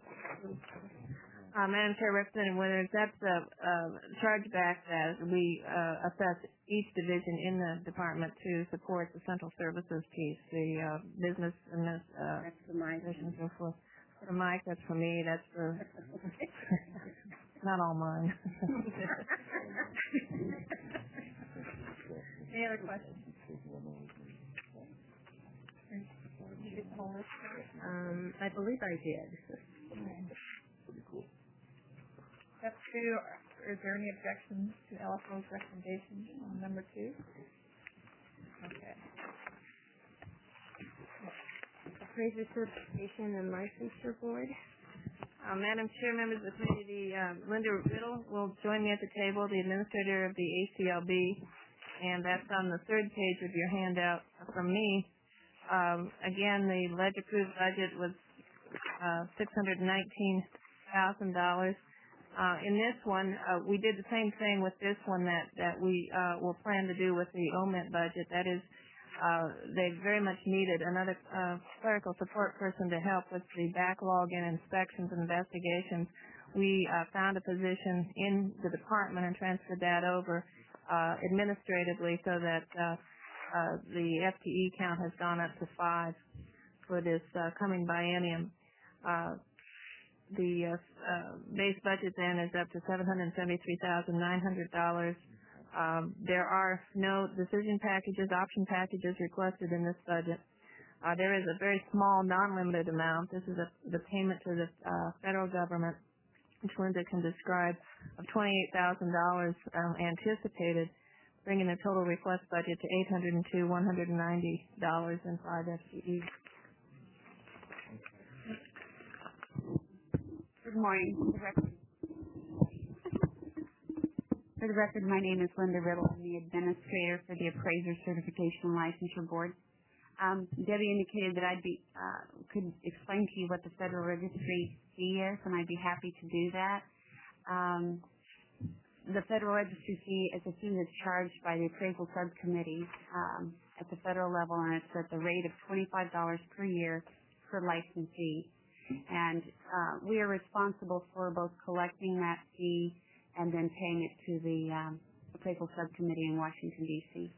uh, Madam Chair, Representative Winters, that's the uh, chargeback that we uh, assess each division in the department to support the central services piece, the uh, business and this. Uh, that's for Mike. And so forth. For Mike, that's for me. That's for not all mine. Any other questions? Um, I believe I did. Step two, is there any objections to L F O's recommendation on number two? Okay. Appraiser Certification and Licensure Board. Uh, Madam Chair, members of the committee, the, uh, Linda Riddle will join me at the table, the administrator of the A C L B, and that's on the third page of your handout from me. Um, again, the ledger-approved budget was uh, six hundred nineteen thousand dollars. Uh, in this one, uh, we did the same thing with this one that, that we uh, will plan to do with the O M I T budget. That is, uh, they very much needed another uh, clerical support person to help with the backlog and inspections and investigations. We uh, found a position in the department and transferred that over uh, administratively so that uh, uh, the F T E count has gone up to five for this uh, coming biennium. Uh, the uh, uh, base budget then is up to seven hundred seventy-three thousand nine hundred dollars. Um, there are no decision packages, option packages requested in this budget. Uh, there is a very small, non-limited amount. This is a, the payment to the uh, federal government, which Linda can describe, of twenty-eight thousand dollars um, anticipated, bringing the total request budget to eight hundred two thousand one hundred ninety dollars and five F T Es. Good morning. For the record, for the record, my name is Linda Riddle. I'm the administrator for the Appraiser Certification and Licensure Board. Um, Debbie indicated that I'd be uh, could explain to you what the Federal Registry fee is, and I'd be happy to do that. Um, the Federal Registry fee is a fee that's charged by the Appraisal Subcommittee um, at the federal level, and it's at the rate of twenty-five dollars per year per licensee. And uh, we are responsible for both collecting that fee and then paying it to the um, Appraisal Subcommittee in Washington, D C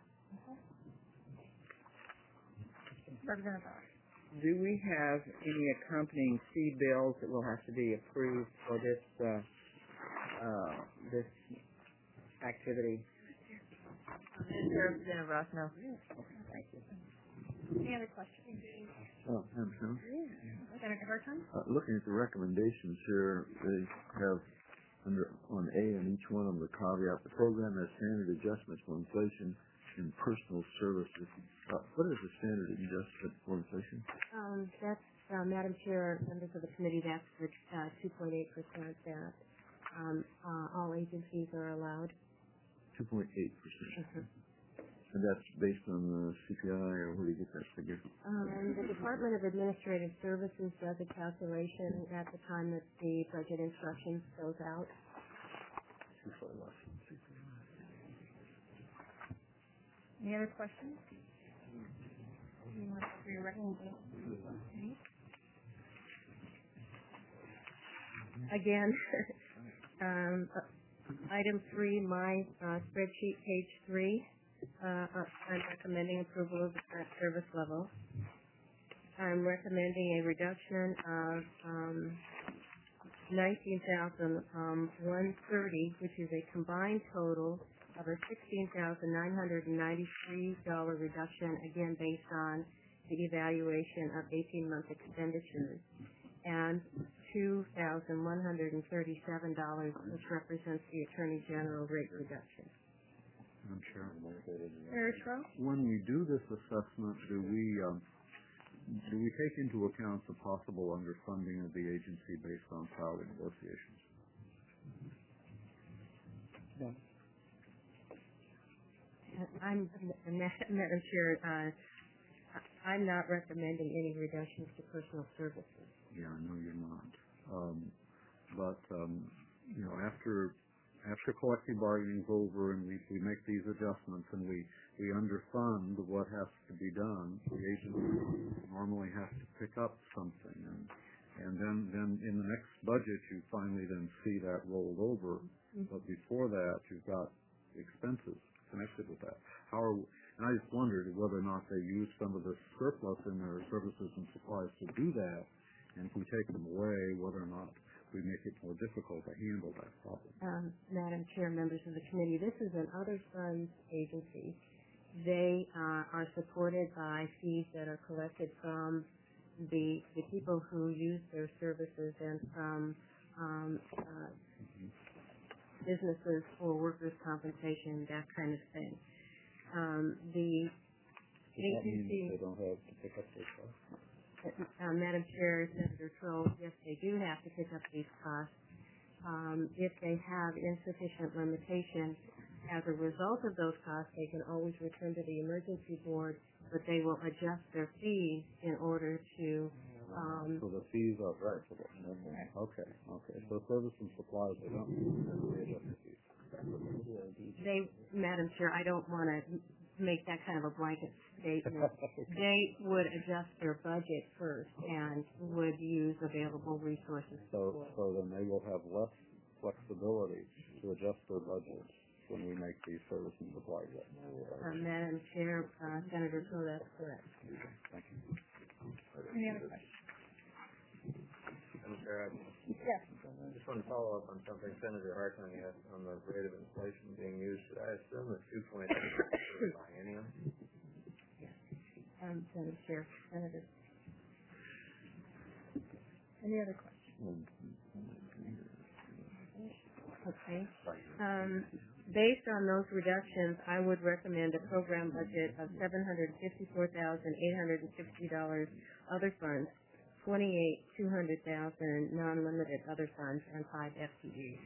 Representative. Do we have any accompanying fee bills that will have to be approved for this uh, uh, this activity? Representative Ross, no. Thank you. Any other questions? Oh, Madam Chairman. Senator Hurton? Uh, looking at the recommendations here, they have under on A in each one of them the caveat: the program has standard adjustments for inflation in personal services. Uh, what is the standard adjustment for inflation? Um, that's, uh, Madam Chair, members of the committee, that's the uh, two point eight percent that um, uh, all agencies are allowed. two point eight percent. Mm-hmm. And that's based on the C P I, or where do you get that figure? Um, the Department of Administrative Services does a calculation at the time that the budget instructions goes out. Any other questions? You want to for your recommendation? Again, um, uh, item three, my uh, spreadsheet, page three. Uh, I'm recommending approval of the current service level. I'm recommending a reduction of um, nineteen thousand one hundred thirty, which is a combined total of a sixteen thousand nine hundred ninety-three dollars reduction, again based on the evaluation of eighteen-month expenditures, and two thousand one hundred thirty-seven dollars, which represents the Attorney General rate reduction. I'm sure. Senator Trump? When we do this assessment, do we um, do we take into account the possible underfunding of the agency based on salary negotiations? No. I'm, Madam Chair, uh, I'm not recommending any reductions to personal services. Yeah, I know you're not. Um, but um, you know, after after collective bargaining is over and we, we make these adjustments and we, we underfund what has to be done, the agency normally has to pick up something. And, and then, then in the next budget, you finally then see that rolled over. Mm-hmm. But before that, you've got expenses connected with that. How are, and I just wondered whether or not they use some of the surplus in their services and supplies to do that. And if we take them away, whether or not we make it more difficult to handle that problem. Um, Madam Chair, members of the committee, this is an other funds agency. They uh, are supported by fees that are collected from the the people who use their services and from um, uh, mm-hmm. businesses for workers' compensation, that kind of thing. Um, the Does that mean they don't have to pick up their costs? Uh, Madam Chair, Senator Troll, yes, they do have to pick up these costs. Um, if they have insufficient limitation as a result of those costs, they can always return to the emergency board, but they will adjust their fees in order to. Um, so the fees are right. Okay, okay. So service and supplies, they don't they adjust the fees. They, Madam Chair, I don't want to make that kind of a blanket statement. They would adjust their budget first and would use available resources. So, so then they will have less flexibility to adjust their budgets when we make these service and supply cuts. Uh, Madam Chair, uh, Senator, so that's correct. Thank you. Any other questions? Madam Chair, yes. I just want to follow up on something Senator Hartman asked on the rate of inflation being used. I assume the two point eight is biennium. Yes. Um, Senator Chair, Senator. Any other questions? Okay. Um, based on those reductions, I would recommend a program budget of seven hundred fifty-four thousand eight hundred sixty dollars other funds, twenty-eight two hundred thousand non-limited other funds, and five F T Es.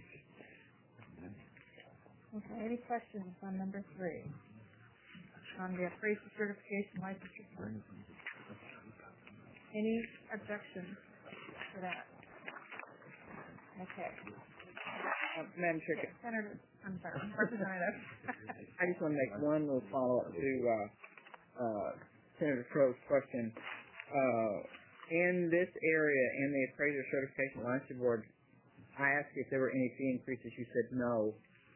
Okay. Any questions on number three? On the appraisal certification licensure fund. Any objections to that? Okay. Uh, Madam Chair, okay. Senator, I'm sorry, Representative. I just want to make one little follow-up to uh, uh, Senator Crow's question. Uh, in this area, in the appraiser certification licensure board, I asked if there were any fee increases. You said no.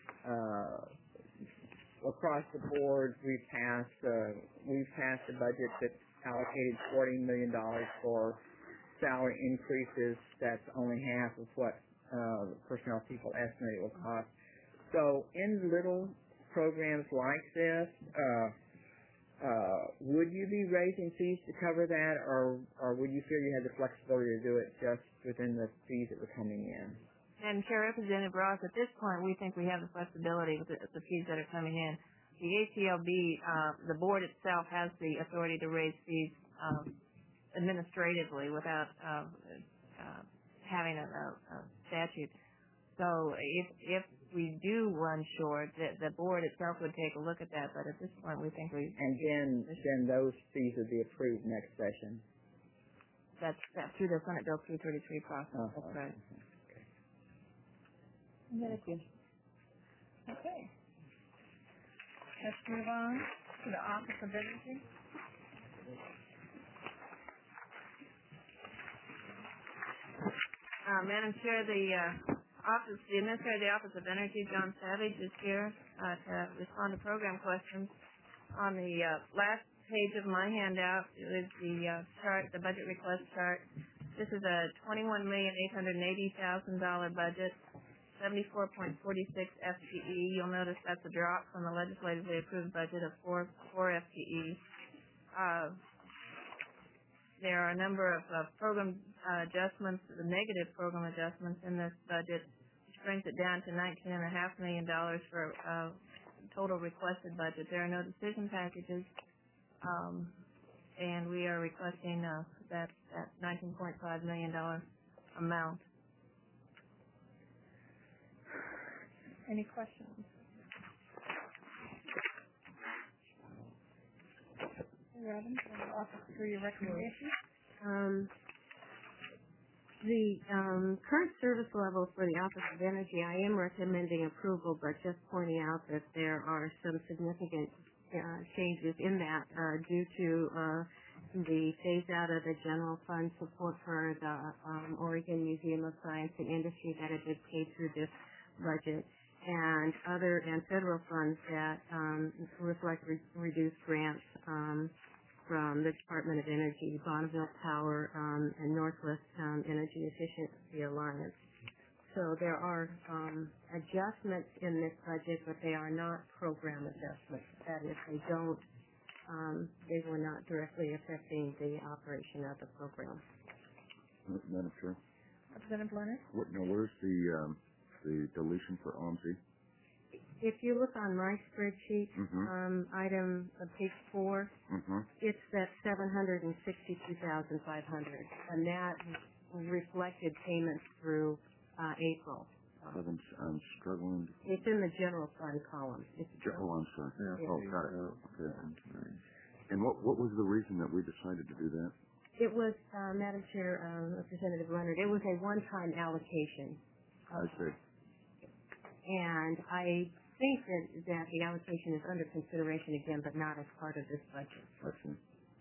Uh, across the board, we've passed uh, we've passed a budget that allocated forty million dollars for salary increases. That's only half of what uh, personnel people estimate it will cost. So in little programs like this, uh, uh, would you be raising fees to cover that, or or would you feel you had the flexibility to do it just within the fees that were coming in? And Chair, Representative Ross, at this point, we think we have the flexibility with the, the fees that are coming in. The A C L B, uh, the board itself has the authority to raise fees um, administratively without uh, uh, having a, a, a statute. So if if we do run short, the, the board itself would take a look at that. But at this point, we think we and then then those fees would be approved next session. That's, that's through the Senate Bill three thirty-three process. Uh-huh. That's right. Thank you. Okay. Let's move on to the Office of Energy. Uh, Madam Chair, the uh, office, the Administrator of the Office of Energy, John Savage, is here uh, to respond to program questions. On the uh, last page of my handout is the uh, chart, the budget request chart. This is a twenty-one million eight hundred eighty thousand dollars budget, seventy-four point four six F T E. You'll notice that's a drop from the legislatively approved budget of four, four F T E. Uh, there are a number of uh, program uh, adjustments, the negative program adjustments in this budget, which brings it down to nineteen point five million dollars for uh, total requested budget. There are no decision packages, um, and we are requesting uh, that, that nineteen point five million dollars amount. Any questions? Robin, office for your recommendation. Um, the um, current service level for the Office of Energy, I am recommending approval, but just pointing out that there are some significant uh, changes in that uh, due to uh, the phase out of the general fund support for the um, Oregon Museum of Science and Industry that had been paid through this budget, and other and federal funds that um, reflect re- reduced grants um, from the Department of Energy, Bonneville Power, um, and Northwest um, Energy Efficiency Alliance. So there are um, adjustments in this budget, but they are not program adjustments. That is, they don't, um, they were not directly affecting the operation of the program. Madam Chair. Representative Leonard? What, now, where's the um, the deletion for O M S I? If you look on my spreadsheet, Mhm. um, item uh, page four, Mm-hmm. it's that seven hundred and sixty-two thousand five hundred, and that reflected payments through uh, April. I'm, I'm struggling. It's in the general fund column. It's Oh, I'm sorry. Yeah. Oh, got it. Okay. And what what was the reason that we decided to do that? It was, uh, Madam Chair, uh, Representative Leonard, it was a one-time allocation. I see. And I think that, that the allocation is under consideration again, but not as part of this budget. I see.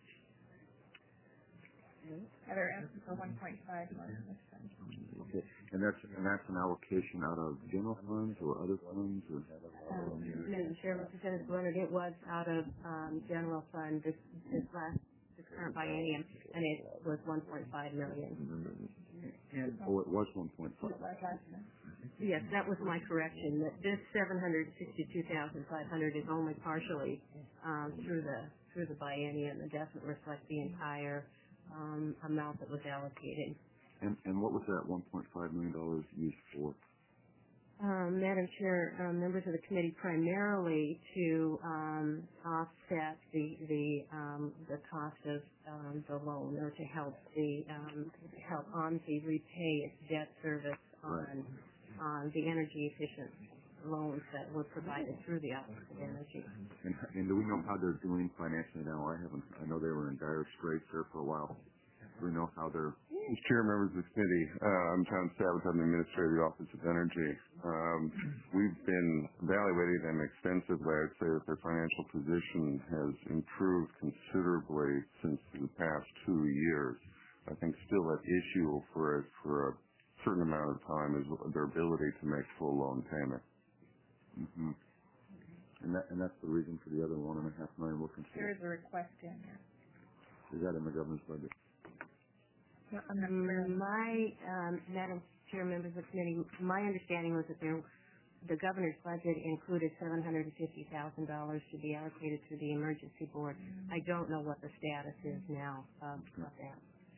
Heather asking for one point five million this time. Okay. And that's and that's an allocation out of general funds or other funds or. Um, Madam Chair, Representative Leonard, it was out of um, general fund this this last this current biennium, and it was one point five million. And oh, it was one point five. Yes, that was my correction. That this seven hundred sixty-two thousand five hundred is only partially um, through the through the biennium. It doesn't reflect the entire um, amount that was allocated. And and what was that one point five million dollars used for? Um, Madam Chair, uh, members of the committee, primarily to um, offset the the um, the cost of um, the loan, or to help the um, help O M S I repay its debt service on on the energy efficient loans that were provided through the Office of Energy. And, and do we know how they're doing financially now? I haven't. I know they were in dire straits there for a while. Do we know how they're? Mister Chair, members of the committee, uh, I'm John Savage. I'm the Administrator of the Office of Energy. Um, we've been evaluating them extensively. I'd say that their financial position has improved considerably since the past two years. I think still at issue for a, for a certain amount of time is their ability to make full loan payments. Mm-hmm. And that and that's the reason for the other one and a half million we're There considering. is a request in here. Is that in the governor's budget? Mm, My, um, Madam Chair, members of the committee, my understanding was that there, the governor's budget included seven hundred fifty thousand dollars to be allocated to the emergency board. I don't know what the status is now um, of that.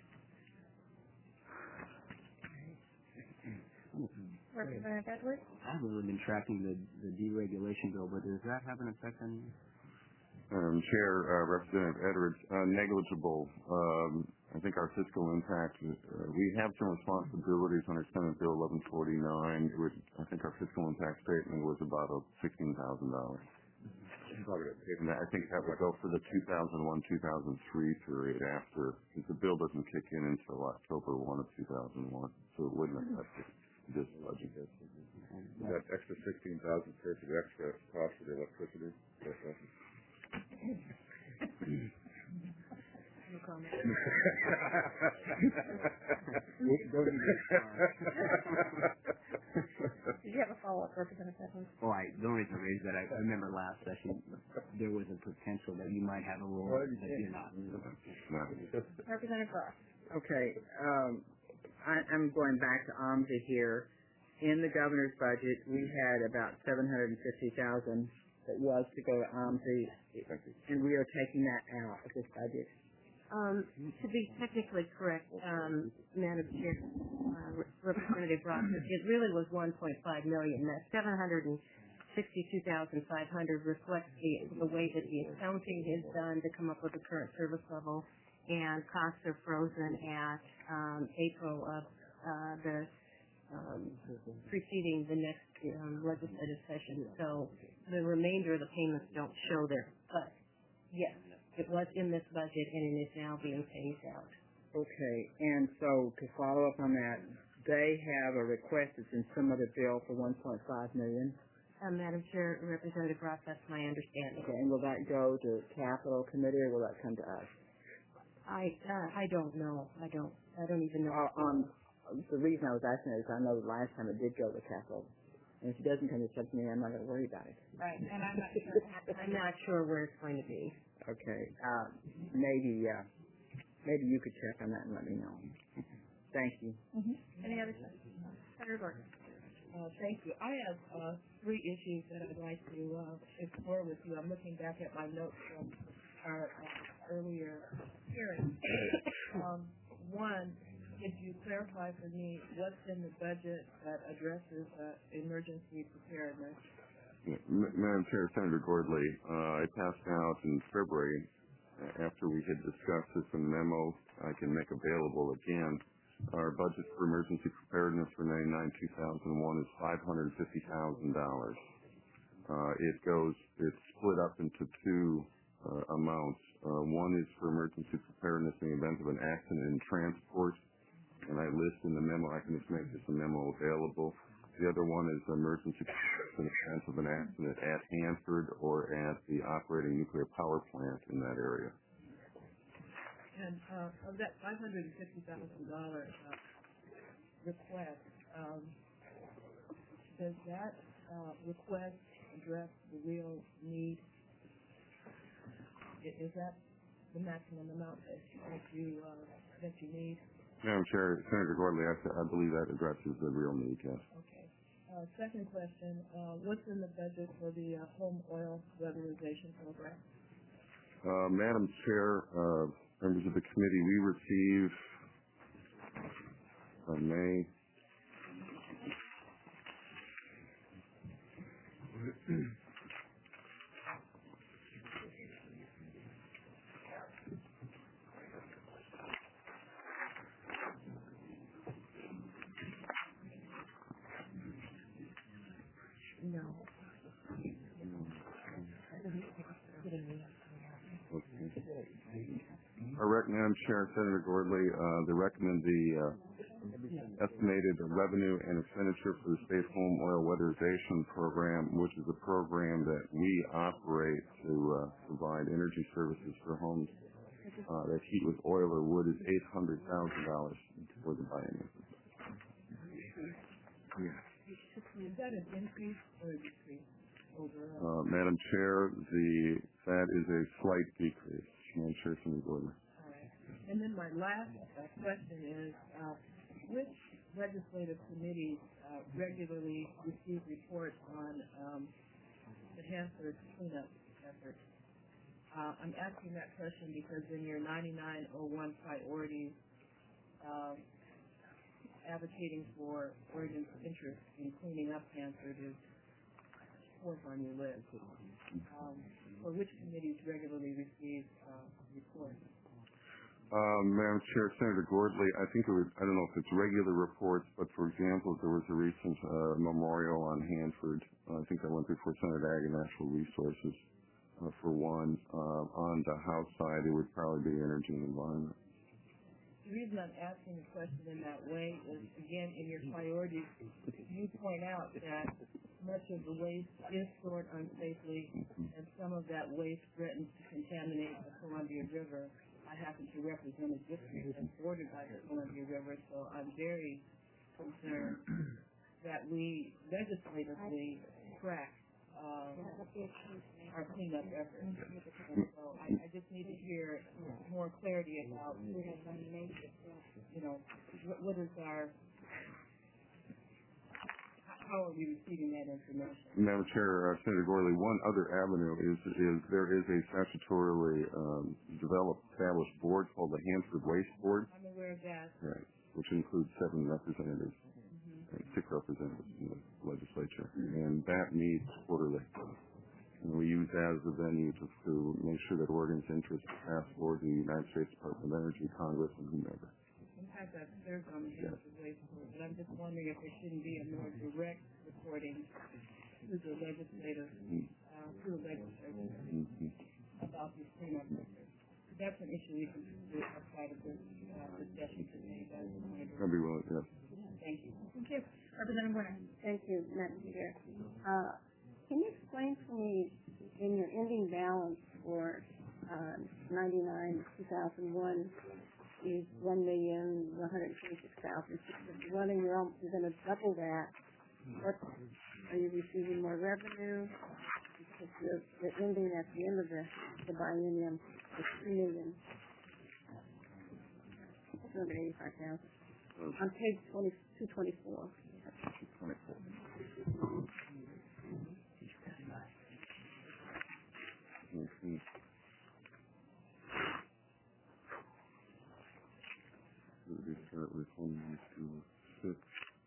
Representative Edwards? I haven't really been tracking the, the deregulation bill, but does that have an effect on you? Um, Chair, uh, Representative Edwards, uh, negligible. Um, I think our fiscal impact, uh, we have some responsibilities under Senate Bill eleven forty-nine. It would, I think our fiscal impact statement was about sixteen thousand dollars. And I think that would go for the two thousand one two thousand three period after, because the bill doesn't kick in until October first of two thousand one, so it wouldn't affect this budget. That extra sixteen thousand for the extra cost of the electricity? No comment. Did you have a follow-up, Representative Edwards? Oh, I, the only reason I raised that, I remember last session, there was a potential that you might have a role that you're not. Representative Ross? Okay, um, I, I'm going back to O M S I here. in the governor's budget, we had about seven hundred fifty thousand that was to go to O M S I, and we are taking that out of this budget. Um, to be technically correct, um, Madam Chair, uh, Representative Ross, it really was one point five million. That seven hundred sixty-two thousand five hundred reflects the, the way that the accounting is done to come up with the current service level, and costs are frozen at um, April of uh, the um, preceding the next um, legislative session. So the remainder of the payments don't show there. But yes, it was in this budget and it is now being phased out. Okay, and so to follow up on that, they have a request that's in some other bill for one point five million dollars. Uh, Madam Chair, Representative Ross, that's my understanding. Okay, and will that go to Capital Committee or will that come to us? I uh, I don't know. I don't. I don't even know. Uh, um, the reason I was asking is I know the last time it did go to Capital, and if it doesn't come to me, I'm not going to worry about it. Right, and I'm not sure. I'm not sure where it's going to be. Okay, uh, maybe uh, maybe you could check on that and let me know. Thank you. Mm-hmm. Any other questions? Senator Gordon. Uh, thank you. I have uh, three issues that I'd like to uh, explore with you. I'm looking back at my notes from our uh, earlier hearing. um, one, could you clarify for me what's in the budget that addresses uh, emergency preparedness? Yeah, M- Madam Chair, Senator Gordley, uh, I passed out in February, uh, after we had discussed this in memo, I can make available again. Our budget for emergency preparedness for ninety-nine two thousand one is five hundred fifty thousand dollars. Uh, it goes, it's split up into two uh, amounts. Uh, one is for emergency preparedness in the event of an accident in transport, and I list in the memo, I can just make this a memo available. The other one is emergency preparedness in the event of an accident at Hanford or at the operating nuclear power plant in that area. And uh, of that five hundred fifty thousand dollars uh, request, um, does that uh, request address the real need? I- Is that the maximum amount that, that you uh, that you need? Madam Chair, Senator Gordley, I, I believe that addresses the real need, yes. Okay. Uh, second question, uh, what's in the budget for the uh, home oil weatherization program? Uh, Madam Chair, uh, members of the committee, we receive, if I may, No. Our rec- Madam Chair, Senator Gordley, uh, they recommend the uh, estimated revenue and expenditure for the State Home Oil Weatherization Program, which is a program that we operate to uh, provide energy services for homes uh, that heat with oil or wood, is eight hundred thousand dollars for the biennium. Is that an increase or a decrease overall? Uh, Madam Chair, the that is a slight decrease. Madam Chair, Senator Gordley. All right. And then my last uh, question is, uh, which legislative committees uh, regularly receive reports on um, the Hanford cleanup effort? Uh, I'm asking that question because in your ninety-nine oh one priorities, um, advocating for Oregon's interest in cleaning up Hanford is fourth on your list. Um, for which committees regularly receive uh, reports? Um, Madam Chair, Senator Gordley, I think it was, I don't know if it's regular reports, but for example, there was a recent uh, memorial on Hanford. Uh, I think that went before Senate Ag and Natural Resources uh, for one. Uh, on the House side, it would probably be Energy and Environment. The reason I'm asking the question in that way is, again, in your priorities, you point out that much of the waste is stored unsafely, and some of that waste threatens to contaminate the Columbia River. I happen to represent a district that's bordered by the Columbia River, so I'm very concerned that we legislatively track uh, our cleanup efforts. And so I, I just need to hear more clarity about, you know, what, what is our how are we receiving that information? Madam Chair, uh, Senator Gorley, one other avenue is is there is a statutorily um, developed established board called the Hanford Waste Board. I'm aware of that. Right, which includes seven representatives, mm-hmm. and six representatives in the legislature, and that meets quarterly. And we use that as a venue to, to make sure that Oregon's interests pass forward to the United States Department of Energy, Congress, and whomever. Sometimes that serves on the Hanford Waste Board, but I'm just wondering if there shouldn't be a more direct reporting to the legislator, uh, to the legislature mm-hmm. about these cleanup efforts. That's an issue we can do outside of this uh, discussion today. I'll be willing, yes. Thank you. Thank you. Representative Warner. Thank you, Madam Chair. Uh, can you explain to me in your ending balance for uh, ninety-nine two thousand one is one million one hundred twenty-six thousand six hundred fifty-one, and you're, you're going to double that. What are you receiving more revenue? Because the, the ending at the end of the, the biennium is three million two hundred eighty-five thousand. On page twenty two twenty four. Two twenty four. Mm-hmm. We start with one, two, six.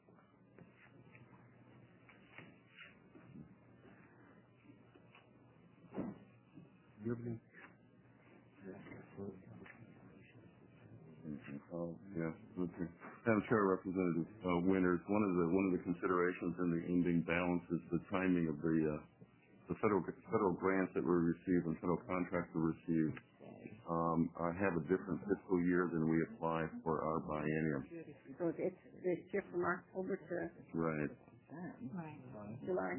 You have any? Oh, yeah. Okay. Madam Chair, Representative uh, Winters, one of the one of the considerations in the ending balance is the timing of the uh, the federal federal grants that were received and federal contracts were received. Um, I have a different fiscal year than we apply for our biennium. So it's it's shift from October to right. July.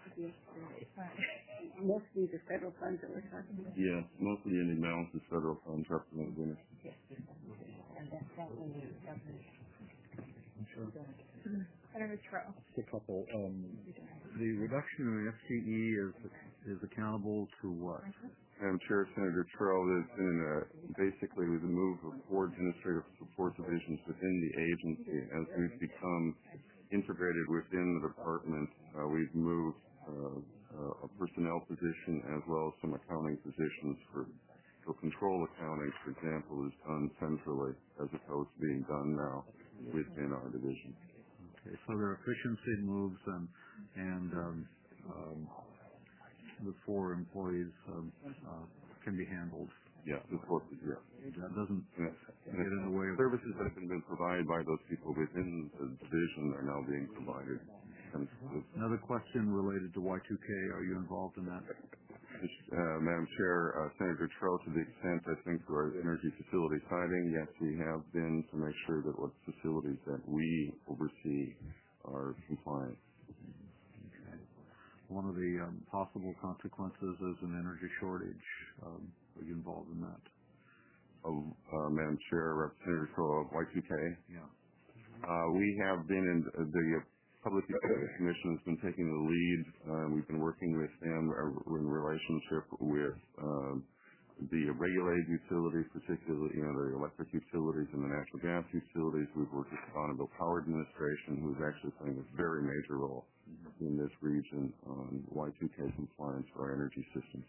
Most of these are federal funds that we're talking about. Yes, most of the ending balance is federal funds, Representative Winters. And that's that one. Sure. Senator Tro. Just a couple. Um, the reduction in F T E is is accountable to what? Madam Chair, Senator Tro, there's been a, basically the move of four administrative support divisions within the agency. As we've become integrated within the department, uh, we've moved uh, uh, a personnel position as well as some accounting positions for so control accounting, for example, is done centrally as opposed to being done now within our division. Okay, so there are efficiency moves and and um, um, the four employees um, uh, can be handled. Yeah, the four, yeah. That doesn't yeah. get in the way of services that have been provided by those people within the division are now being provided. And another question related to Y two K. Are you involved in that? Uh, Madam Chair, uh, Senator Tro, to the extent I think through our energy facility siting, yes, we have been to make sure that what facilities that we oversee are compliant. Okay. One of the um, possible consequences is an energy shortage. Um, are you involved in that? Oh, uh, Madam Chair, Representative Tro of Y two K. Yeah. Uh, we have been in the, the Public Utility Commission has been taking the lead. Uh, we've been working with them in relationship with uh, the regulated utilities, particularly you know the electric utilities and the natural gas utilities. We've worked with the Bonneville Power Administration, who is actually playing a very major role in this region on Y two K compliance for our energy systems.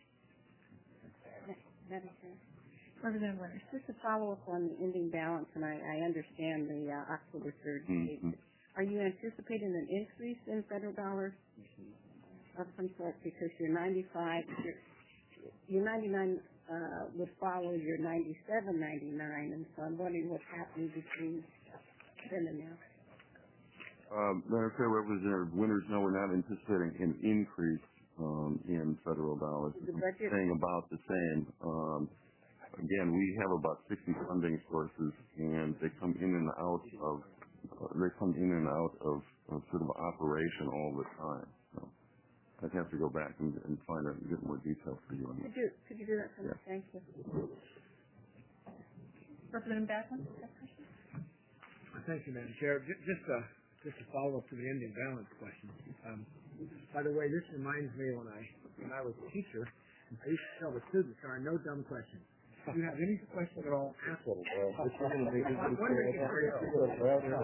Madam Chair. Representative Winters. Just to follow up on the ending balance, and I, I understand the uh, October third date. Mm-hmm. Are you anticipating an increase in federal dollars of some sort? Because your ninety-five, your, your ninety-nine uh, would follow your ninety-seven ninety-nine, and so I'm wondering what's happening between then and now. Um, Madam Chair, Representative Winters, no, we're not anticipating an increase um, in federal dollars. The budget staying about the same. Um, again, we have about sixty funding sources, and they come in and out of Uh, they come in and out of, of sort of operation all the time. So I'd have to go back and, and find out and get more detail for you on that. Could you, could you do that for me? Yeah. Thank you. Representative Backlund. Thank you, Madam Chair. Just, just a just a follow up to the ending balance question. Um, by the way, this reminds me when I when I was a teacher, I used to tell the students there are no dumb questions. you have any question at all, ask it. Well, this is going to make it I'm wondering if you're well, they're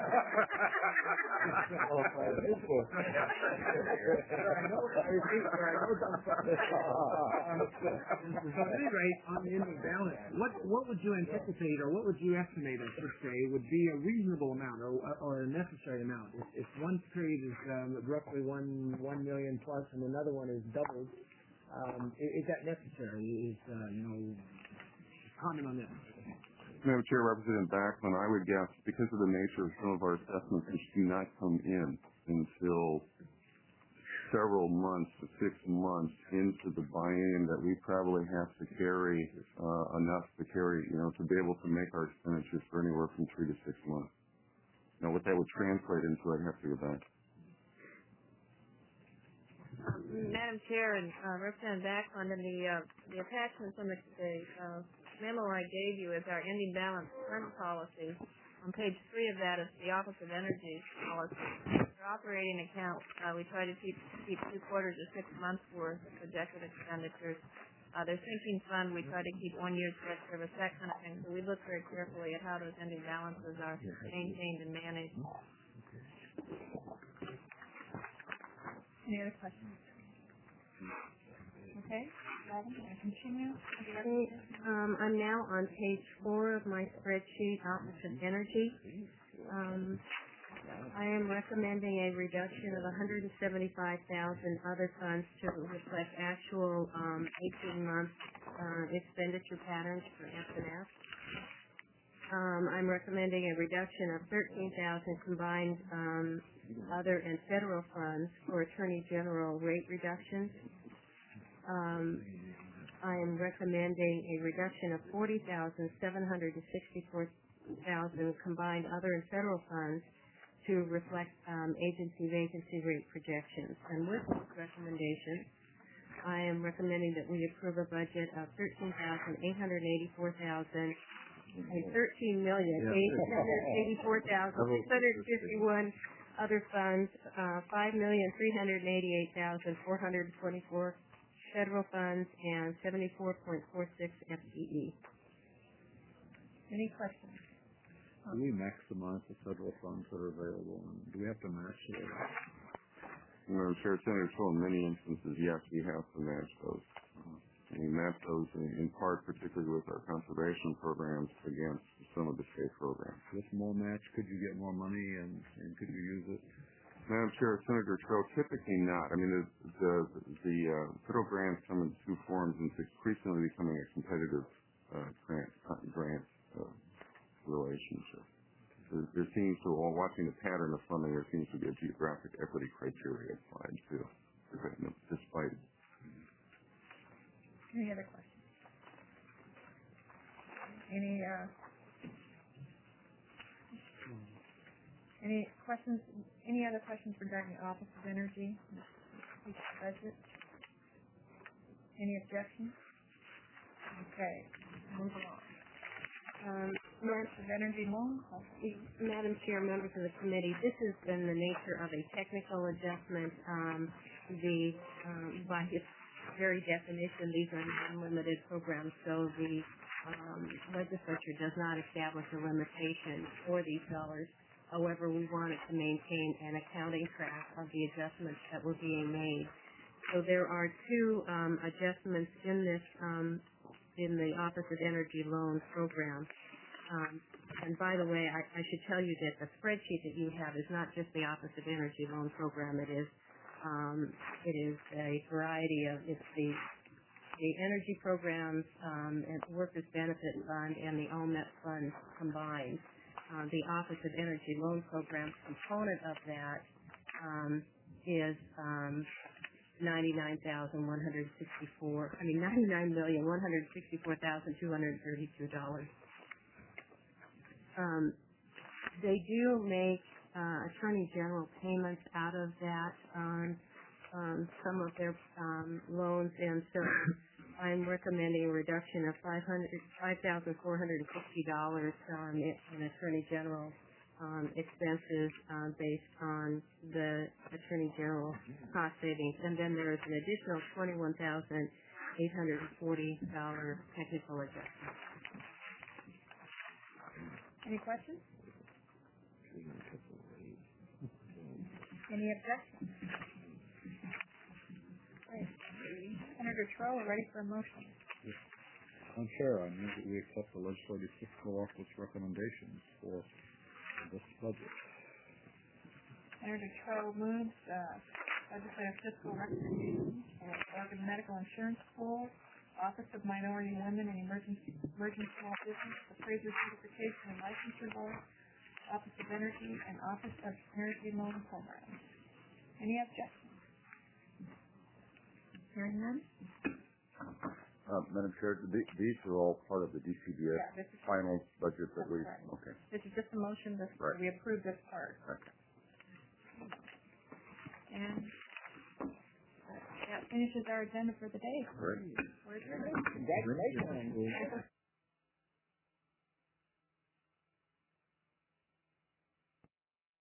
At any rate, on the ending balance, what what would you anticipate, or what would you estimate, I should say, would be a reasonable amount, or or a necessary amount? If, if one period is um, roughly one one million plus, and another one is doubled, um, is, is that necessary? Is uh, you know, comment on that. Madam Chair, Representative Backlund, I would guess because of the nature of some of our assessments, which do not come in until several months to six months into the buy-in, that we probably have to carry uh, enough to carry, you know, to be able to make our expenditures for anywhere from three to six months. Now, what that would translate into, I'd have to go back. Um, Madam Chair and uh, Representative Backlund, in the uh, the attachments on the, the uh, memo I gave you is our ending balance fund policy. On page three of that is the Office of Energy policy. For operating account, uh, we try to keep keep two quarters or six months worth of projected expenditures. Uh, their sinking fund, we try to keep one year's debt service, that kind of thing. So we look very carefully at how those ending balances are maintained and managed. Any other questions? Okay, Robin, can I continue? Okay, um, I'm now on page four of my spreadsheet, Office of Energy. Um, I am recommending a reduction of one hundred seventy-five thousand dollars other funds to reflect actual um, eighteen-month uh, expenditure patterns for F and F. Um, I'm recommending a reduction of thirteen thousand dollars combined um, other and federal funds for Attorney General rate reductions. Um, I am recommending a reduction of forty thousand seven hundred sixty-four thousand combined other and federal funds to reflect um, agency vacancy rate projections. And with this recommendation, I am recommending that we approve a budget of thirteen thousand eight hundred eighty-four thousand and thirteen million eight hundred eighty-four thousand six hundred fifty-one other funds, uh, five million three hundred eighty-eight thousand four hundred twenty-four federal funds, and seventy-four point four six F T E. Any questions? Do we maximize the federal funds that are available, and do we have to match those? Madam Chair, Senator Troll, in many instances, yes, we have to match those. Uh, we match those in, in part, particularly with our conservation programs, against some of the state programs. With more match, could you get more money, and, and could you use it? Madam Chair, Senator Troll, typically not. I mean, the the, the uh, federal grants come in two forms, and it's increasingly becoming a competitive uh, grant grant uh, relationship. There, there seems to, while watching the pattern of funding, there seems to be a geographic equity criteria applied too, despite. Any other questions? Any uh, any questions? Any other questions regarding the Office of Energy budget? Any objections? Okay, move along. Um, Office of Energy loan policy. Madam Chair, members of the committee, this has been the nature of a technical adjustment. Um, the um, by its very definition, these are unlimited programs, so the um, legislature does not establish a limitation for these dollars. However, we wanted to maintain an accounting track of the adjustments that were being made. So there are two um, adjustments in this um, in the Office of Energy Loan Program. Um, and by the way, I, I should tell you that the spreadsheet that you have is not just the Office of Energy Loan Program. It is um, it is a variety of it's the the energy programs um, and Workers Benefit Fund and the O M E P Fund combined. Uh, the Office of Energy Loan Program component of that um, is um, ninety-nine thousand one hundred sixty-four. I mean, ninety-nine million one hundred sixty-four thousand two hundred thirty-two dollars. Um, they do make uh, Attorney General payments out of that on um, some of their um, loans, and so I'm recommending a reduction of five hundred five thousand four hundred fifty dollars um, in, in Attorney General Um, expenses uh, based on the Attorney General cost savings, and then there is an additional twenty-one thousand eight hundred forty dollars technical adjustment. Any questions? Any objections? Great. Senator Troll, we're ready for a motion. Madam Chair, I move that we accept the Legislative Fiscal Office recommendations for this budget. Senator Troll moves uh, legislative fiscal recommendations for Oregon Medical Insurance Pool, Office of Minority Women and Emergency Emerging Small Business, Appraiser Certification and Licensure Board, Office of Energy, and Office of Energy Loan Programs. Any objections? Hearing none? Uh, Madam Chair, th- these are all part of the D C B S Yeah, this is final budget that we, right. okay. This is just a motion that Right. we approve this part. Okay. And uh, that finishes our agenda for the day. Great. We're adjourned. Congratulations.